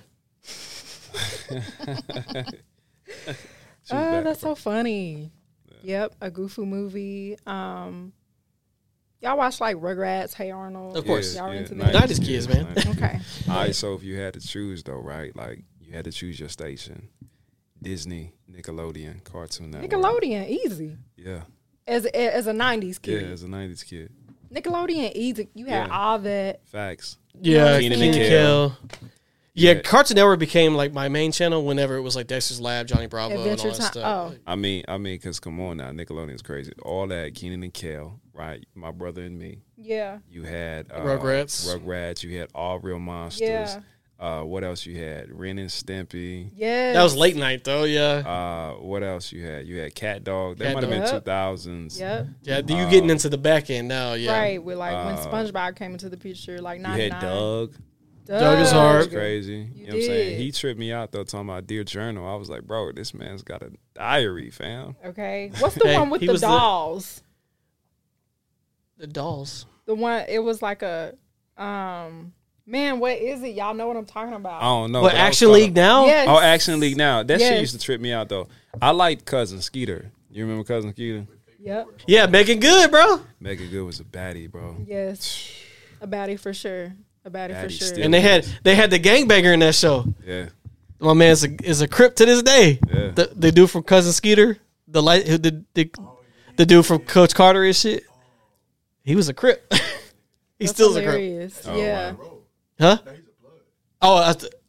She was Oh, bad. that's so funny. Yep, a Goofy movie. Um, y'all watch like Rugrats, Hey Arnold. Of course. y'all Yeah, into yeah, that? nineties kids, man. Okay. All right, so if you had to choose though, right? Like you had to choose your station. Disney, Nickelodeon, Cartoon Network. Nickelodeon, easy. Yeah. As as a nineties Yeah, kid, as a nineties kid. Nickelodeon, easy. You had Yeah. all that. Facts. Yeah, Keenan Keenan and and Kel. Kel. Yeah, Yeah. Cartoon Network became like my main channel whenever it was like Dexter's Lab, Johnny Bravo, Adventure and all that Time. stuff. Oh, I mean, I mean, cause come on now, Nickelodeon's crazy. All that Keenan and Kel, right? My brother and me. yeah. You had uh, Rugrats. Rugrats. You had All Real Monsters. Yeah. Uh, what else you had? Ren and Stimpy. Yes. That was late night though. Yeah, Uh, what else you had? You had Cat Dog. That Cat might have been Dog. two thousands. Yep. yeah. You getting into the back end now? Yeah, Right. With like when Uh, SpongeBob came into the picture, like You ninety-nine. had Doug. Doug is hard. That's crazy. You, know what I'm saying? He tripped me out though, talking about Dear Journal. I was like, bro, this man's got a diary, fam. Okay. What's the Hey, one with he the was the- dolls? The dolls. The one it was like a um man, what is it? Y'all know what I'm talking about. I don't know. What but I was Action caught League up- now? Yes. Oh, Action League now. That Yes. shit used to trip me out though. I liked Cousin Skeeter. You remember Cousin Skeeter? Yep. Yeah, making good, bro. Mega Good was a baddie, bro. Yes. A baddie for sure. A baddie, for Baddie sure. still. And they had they had the gangbanger in that show. Yeah. My man is a, is a Crip to this day. Yeah. The, the dude from Cousin Skeeter, the light, who the, the the dude from Coach Carter and shit. He was a Crip. He That's still is a Crip. hilarious. Oh, yeah. wow. Huh? Oh, I th-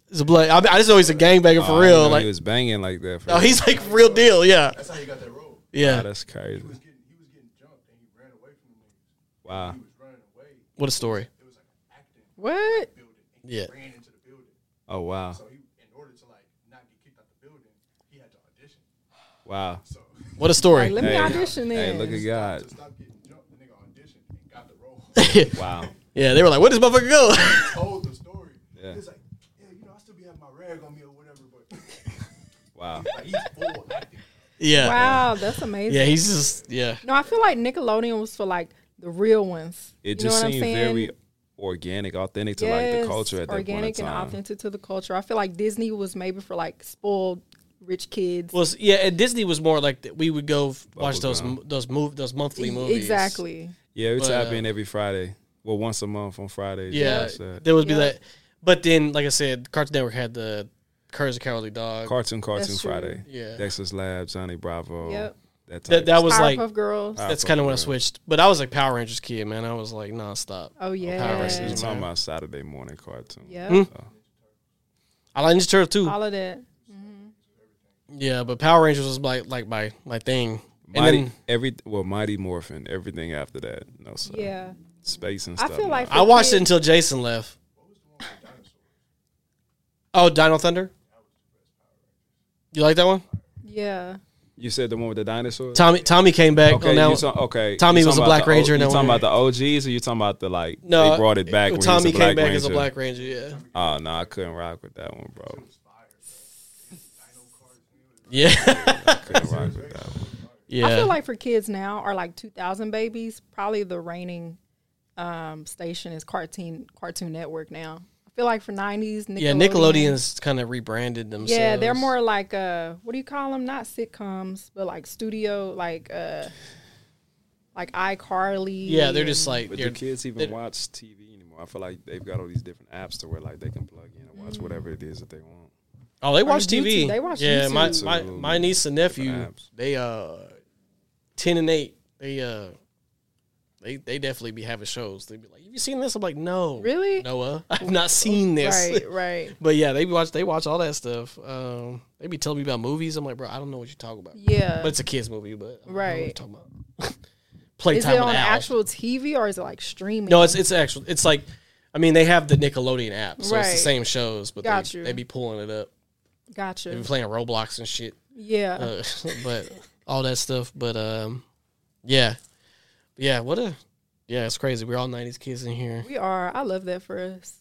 He's a blood. I, mean, I just know he's a gangbanger for Oh, I real. didn't know Like, he was banging like that. For no, real. he's like real deal. Yeah, That's how he got that role. yeah. Wow, that's crazy. He was getting, he was getting jumped and he ran away from the niggas. Wow. He was running away. What a story. It was like an acting What? building. And he Yeah. ran into the building. Oh wow, So he, in order to like not get kicked out the building, he had to audition. wow. So What a story. Like, let me Hey. audition Hey, then. look at God. to stop getting jumped, the nigga auditioned and got the role. Wow. Yeah, they were like, "Where does motherfucker go?" He told the story. Yeah. He was like, yeah, you know, I still be having my rag on me or whatever, but Wow. like he's full acting. yeah, Wow, that's amazing. yeah. He's just yeah. No, I feel like Nickelodeon was for like the real ones. It You know just what I'm seemed saying? very organic, authentic to Yes, like the culture at that point in organic and time. authentic to the culture. I feel like Disney was maybe for like spoiled rich kids. Well, yeah, and Disney was more like that. We would go f- watch those Bubblegum. m- those move those monthly E- movies. Exactly. Yeah, we But, tap uh, in every Friday. Well, once a month on Fridays. Yeah, Watch that. there would be Yeah. that. But then, like I said, Cartoon Network had the Courage the Cowardly Dog. Cartoon, Cartoon That's true. Friday. Yeah. Dexter's Lab, Johnny Bravo. Yep. That type that that of was Powerpuff like Girls. Powerpuff that's kind of when I Girls. switched. But I was like Power Rangers kid, man. I was like nonstop. Oh yeah. Power You're Rangers, talking man. about Saturday morning cartoon. Yeah. Hmm? I like Ninja Turtles too. All of that. Yeah, but Power Rangers was like like my my thing. And Mighty, then every well, Mighty Morphin, everything after that. No, sir. Yeah. Space and I stuff. feel no. like I watched it kids- until Jason left. Oh, Dino Thunder. You like that one? Yeah. You said the one with the dinosaurs. Tommy Tommy came back Okay, on that you one. talk, okay. Tommy you was talking a about Black the O- Ranger in You that talking one. about the O Gs, or you talking about the like No, they brought it back? When Tommy he was a Black came back Ranger? as a Black Ranger. Yeah, Oh no, I couldn't rock with that one, bro. yeah, Couldn't rock with that one. yeah. I feel like for kids now or like two thousand babies, probably the reigning um, station is Cartoon Cartoon Network now. I feel like for nineties, Nickelodeon. yeah, Nickelodeon's kind of rebranded themselves. Yeah, they're more like uh, what do you call them? Not sitcoms, but like studio, like uh, like iCarly. Yeah, they're just and- like But they're- do kids even they're- watch T V anymore? I feel like they've got all these different apps to where like they can plug in and watch whatever it is that they want. Oh, they Or watch T V. YouTube. They watch yeah, my, YouTube. my my niece and nephew, Different apps. they uh ten and eight. They uh they they definitely be having shows. They be like, "Have you seen this?" I'm like, "No, Really? Noah, I've not seen this." Right, right. But yeah, they watch they watch all that stuff. Um, they be telling me about movies. I'm like, bro, I don't know what you're talking about. Yeah. But it's a kids movie. But I don't know what Right. you're talking about. Is Playtime it with on Al. actual T V or is it like streaming? No, it's it's actual. It's like, I mean, they have the Nickelodeon app, so it's the Right. same shows, but Got they you. they be pulling it up. Gotcha. They be playing Roblox and shit. Yeah. Uh, but all that stuff. But um, yeah, yeah. What a yeah. It's crazy. We're all nineties kids in here. We are. I love that for us.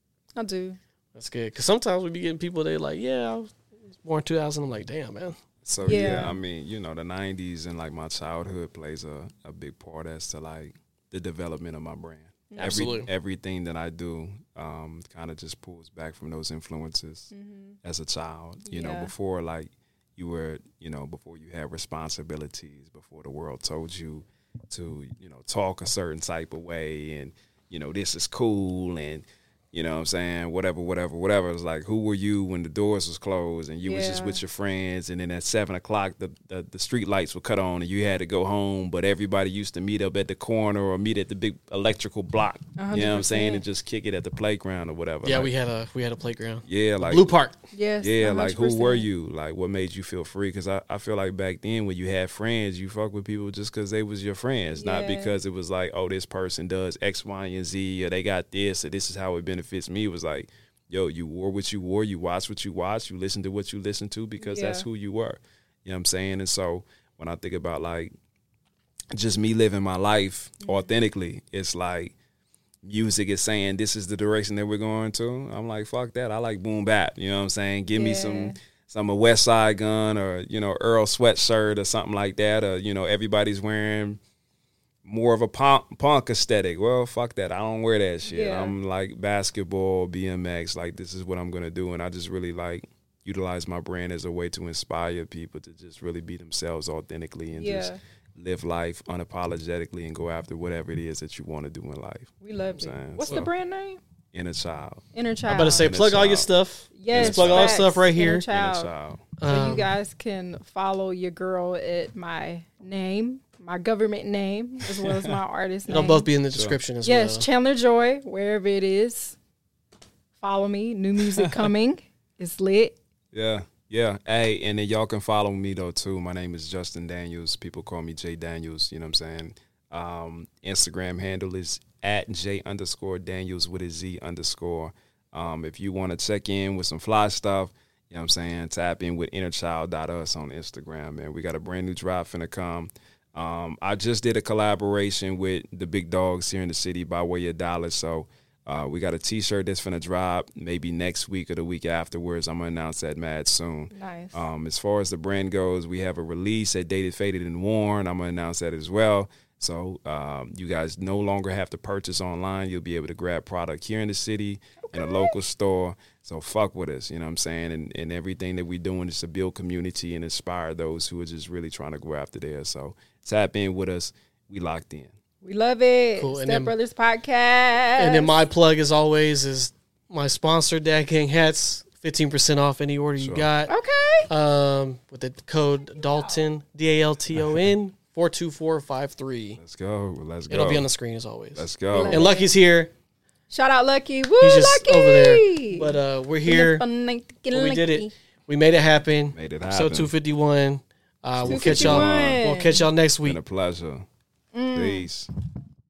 I do. That's good. Because sometimes we be getting people they like, yeah, I was born two thousand. I'm like, damn, man. So yeah. Yeah. I mean, you know, the nineties and like my childhood plays a, a big part as to like the development of my brand. Absolutely. Every, everything that I do um, kind of just pulls back from those influences as a child. You know, Yeah. before like you were, you know, before you had responsibilities, before the world told you to, you know, talk a certain type of way and, you know, this is cool and, you know what I'm saying, whatever, whatever, whatever. It's like, who were you when the doors was closed and you was just Yeah. with your friends and then at seven o'clock the, the, the street lights were cut on and you had to go home, but everybody used to meet up at the corner or meet at the big electrical block. You know what I'm saying? And just kick it at the playground or whatever. Yeah, like, we had a we had a playground. Yeah, like Blue Park. Yes. yeah, like who one hundred were percent. you? Like what made you feel free? Because I, I feel like back then when you had friends, you fuck with people just because they was your friends, not Yeah. because it was like, oh, this person does X, Y, and Z, or they got this, or this is how it benefits me. It was like, yo, you wore what you wore, you watched what you watched, you listened to what you listened to because that's Yeah. who you were. You know what I'm saying? And so when I think about like just me living my life authentically, it's like music is saying this is the direction that we're going to. I'm like, fuck that. I like boom bap. You know what I'm saying? Give me Yeah. some some a West Side Gun or, you know, Earl sweatshirt or something like that. Or, you know, everybody's wearing more of a punk, punk aesthetic. Well, fuck that. I don't wear that shit. Yeah. I'm like basketball, B M X. Like, this is what I'm going to do. And I just really like utilize my brand as a way to inspire people to just really be themselves authentically and just Yeah. live life unapologetically and go after whatever it is that you want to do in life. We love it. You know what I'm saying? What's So- the brand name? Inner child. Inner Child. I'm about to say, Inner plug all your child. stuff. yes, Let's plug all our facts. stuff right here. Inner Inner Child. child. So Um, you guys can follow your girl at my name, my government name, as well as my artist name. It'll both be in the description as Yes, well. Chandler Joy, wherever it is. Follow me. New music coming. It's lit. Yeah. Yeah. Hey, and then y'all can follow me, though, too. My name is Justin Daniels. People call me J Daniels. You know what I'm saying? Um, Instagram handle is at J underscore Daniels with a Z underscore. Um, if you want to check in with some fly stuff, you know what I'm saying, tap in with innerchild dot us on Instagram, man. We got a brand new drop finna come. Um, I just did a collaboration with the big dogs here in the city by way of Dallas. So uh, we got a T-shirt that's finna drop maybe next week or the week afterwards. I'm going to announce that mad soon. Nice. Um, as far as the brand goes, we have a release at Dated, Faded, and Worn. I'm going to announce that as well. So um, you guys no longer have to purchase online. You'll be able to grab product here in the city okay. in a local store. So fuck with us, you know what I'm saying? And, and everything that we're doing is to build community and inspire those who are just really trying to go after there. So tap in with us. We locked in. We love it. Cool. Step then, Brothers Podcast. And then my plug, as always, is my sponsor, Dad Gang Hats. fifteen percent off any order Sure. you got. Okay. Um, with the code Dalton, D A L T O N, four two four five three. Let's go. Let's go. It'll be on the screen as always. Let's go. And Lucky's here. Shout out Lucky. Woo, He's just Lucky. over there. But uh, we're here. We We did it. We made it happen. Made it Episode happen. two fifty-one. Uh, we'll catch y'all. two fifty-one. We'll catch y'all next week. Been a pleasure. Mm. Peace.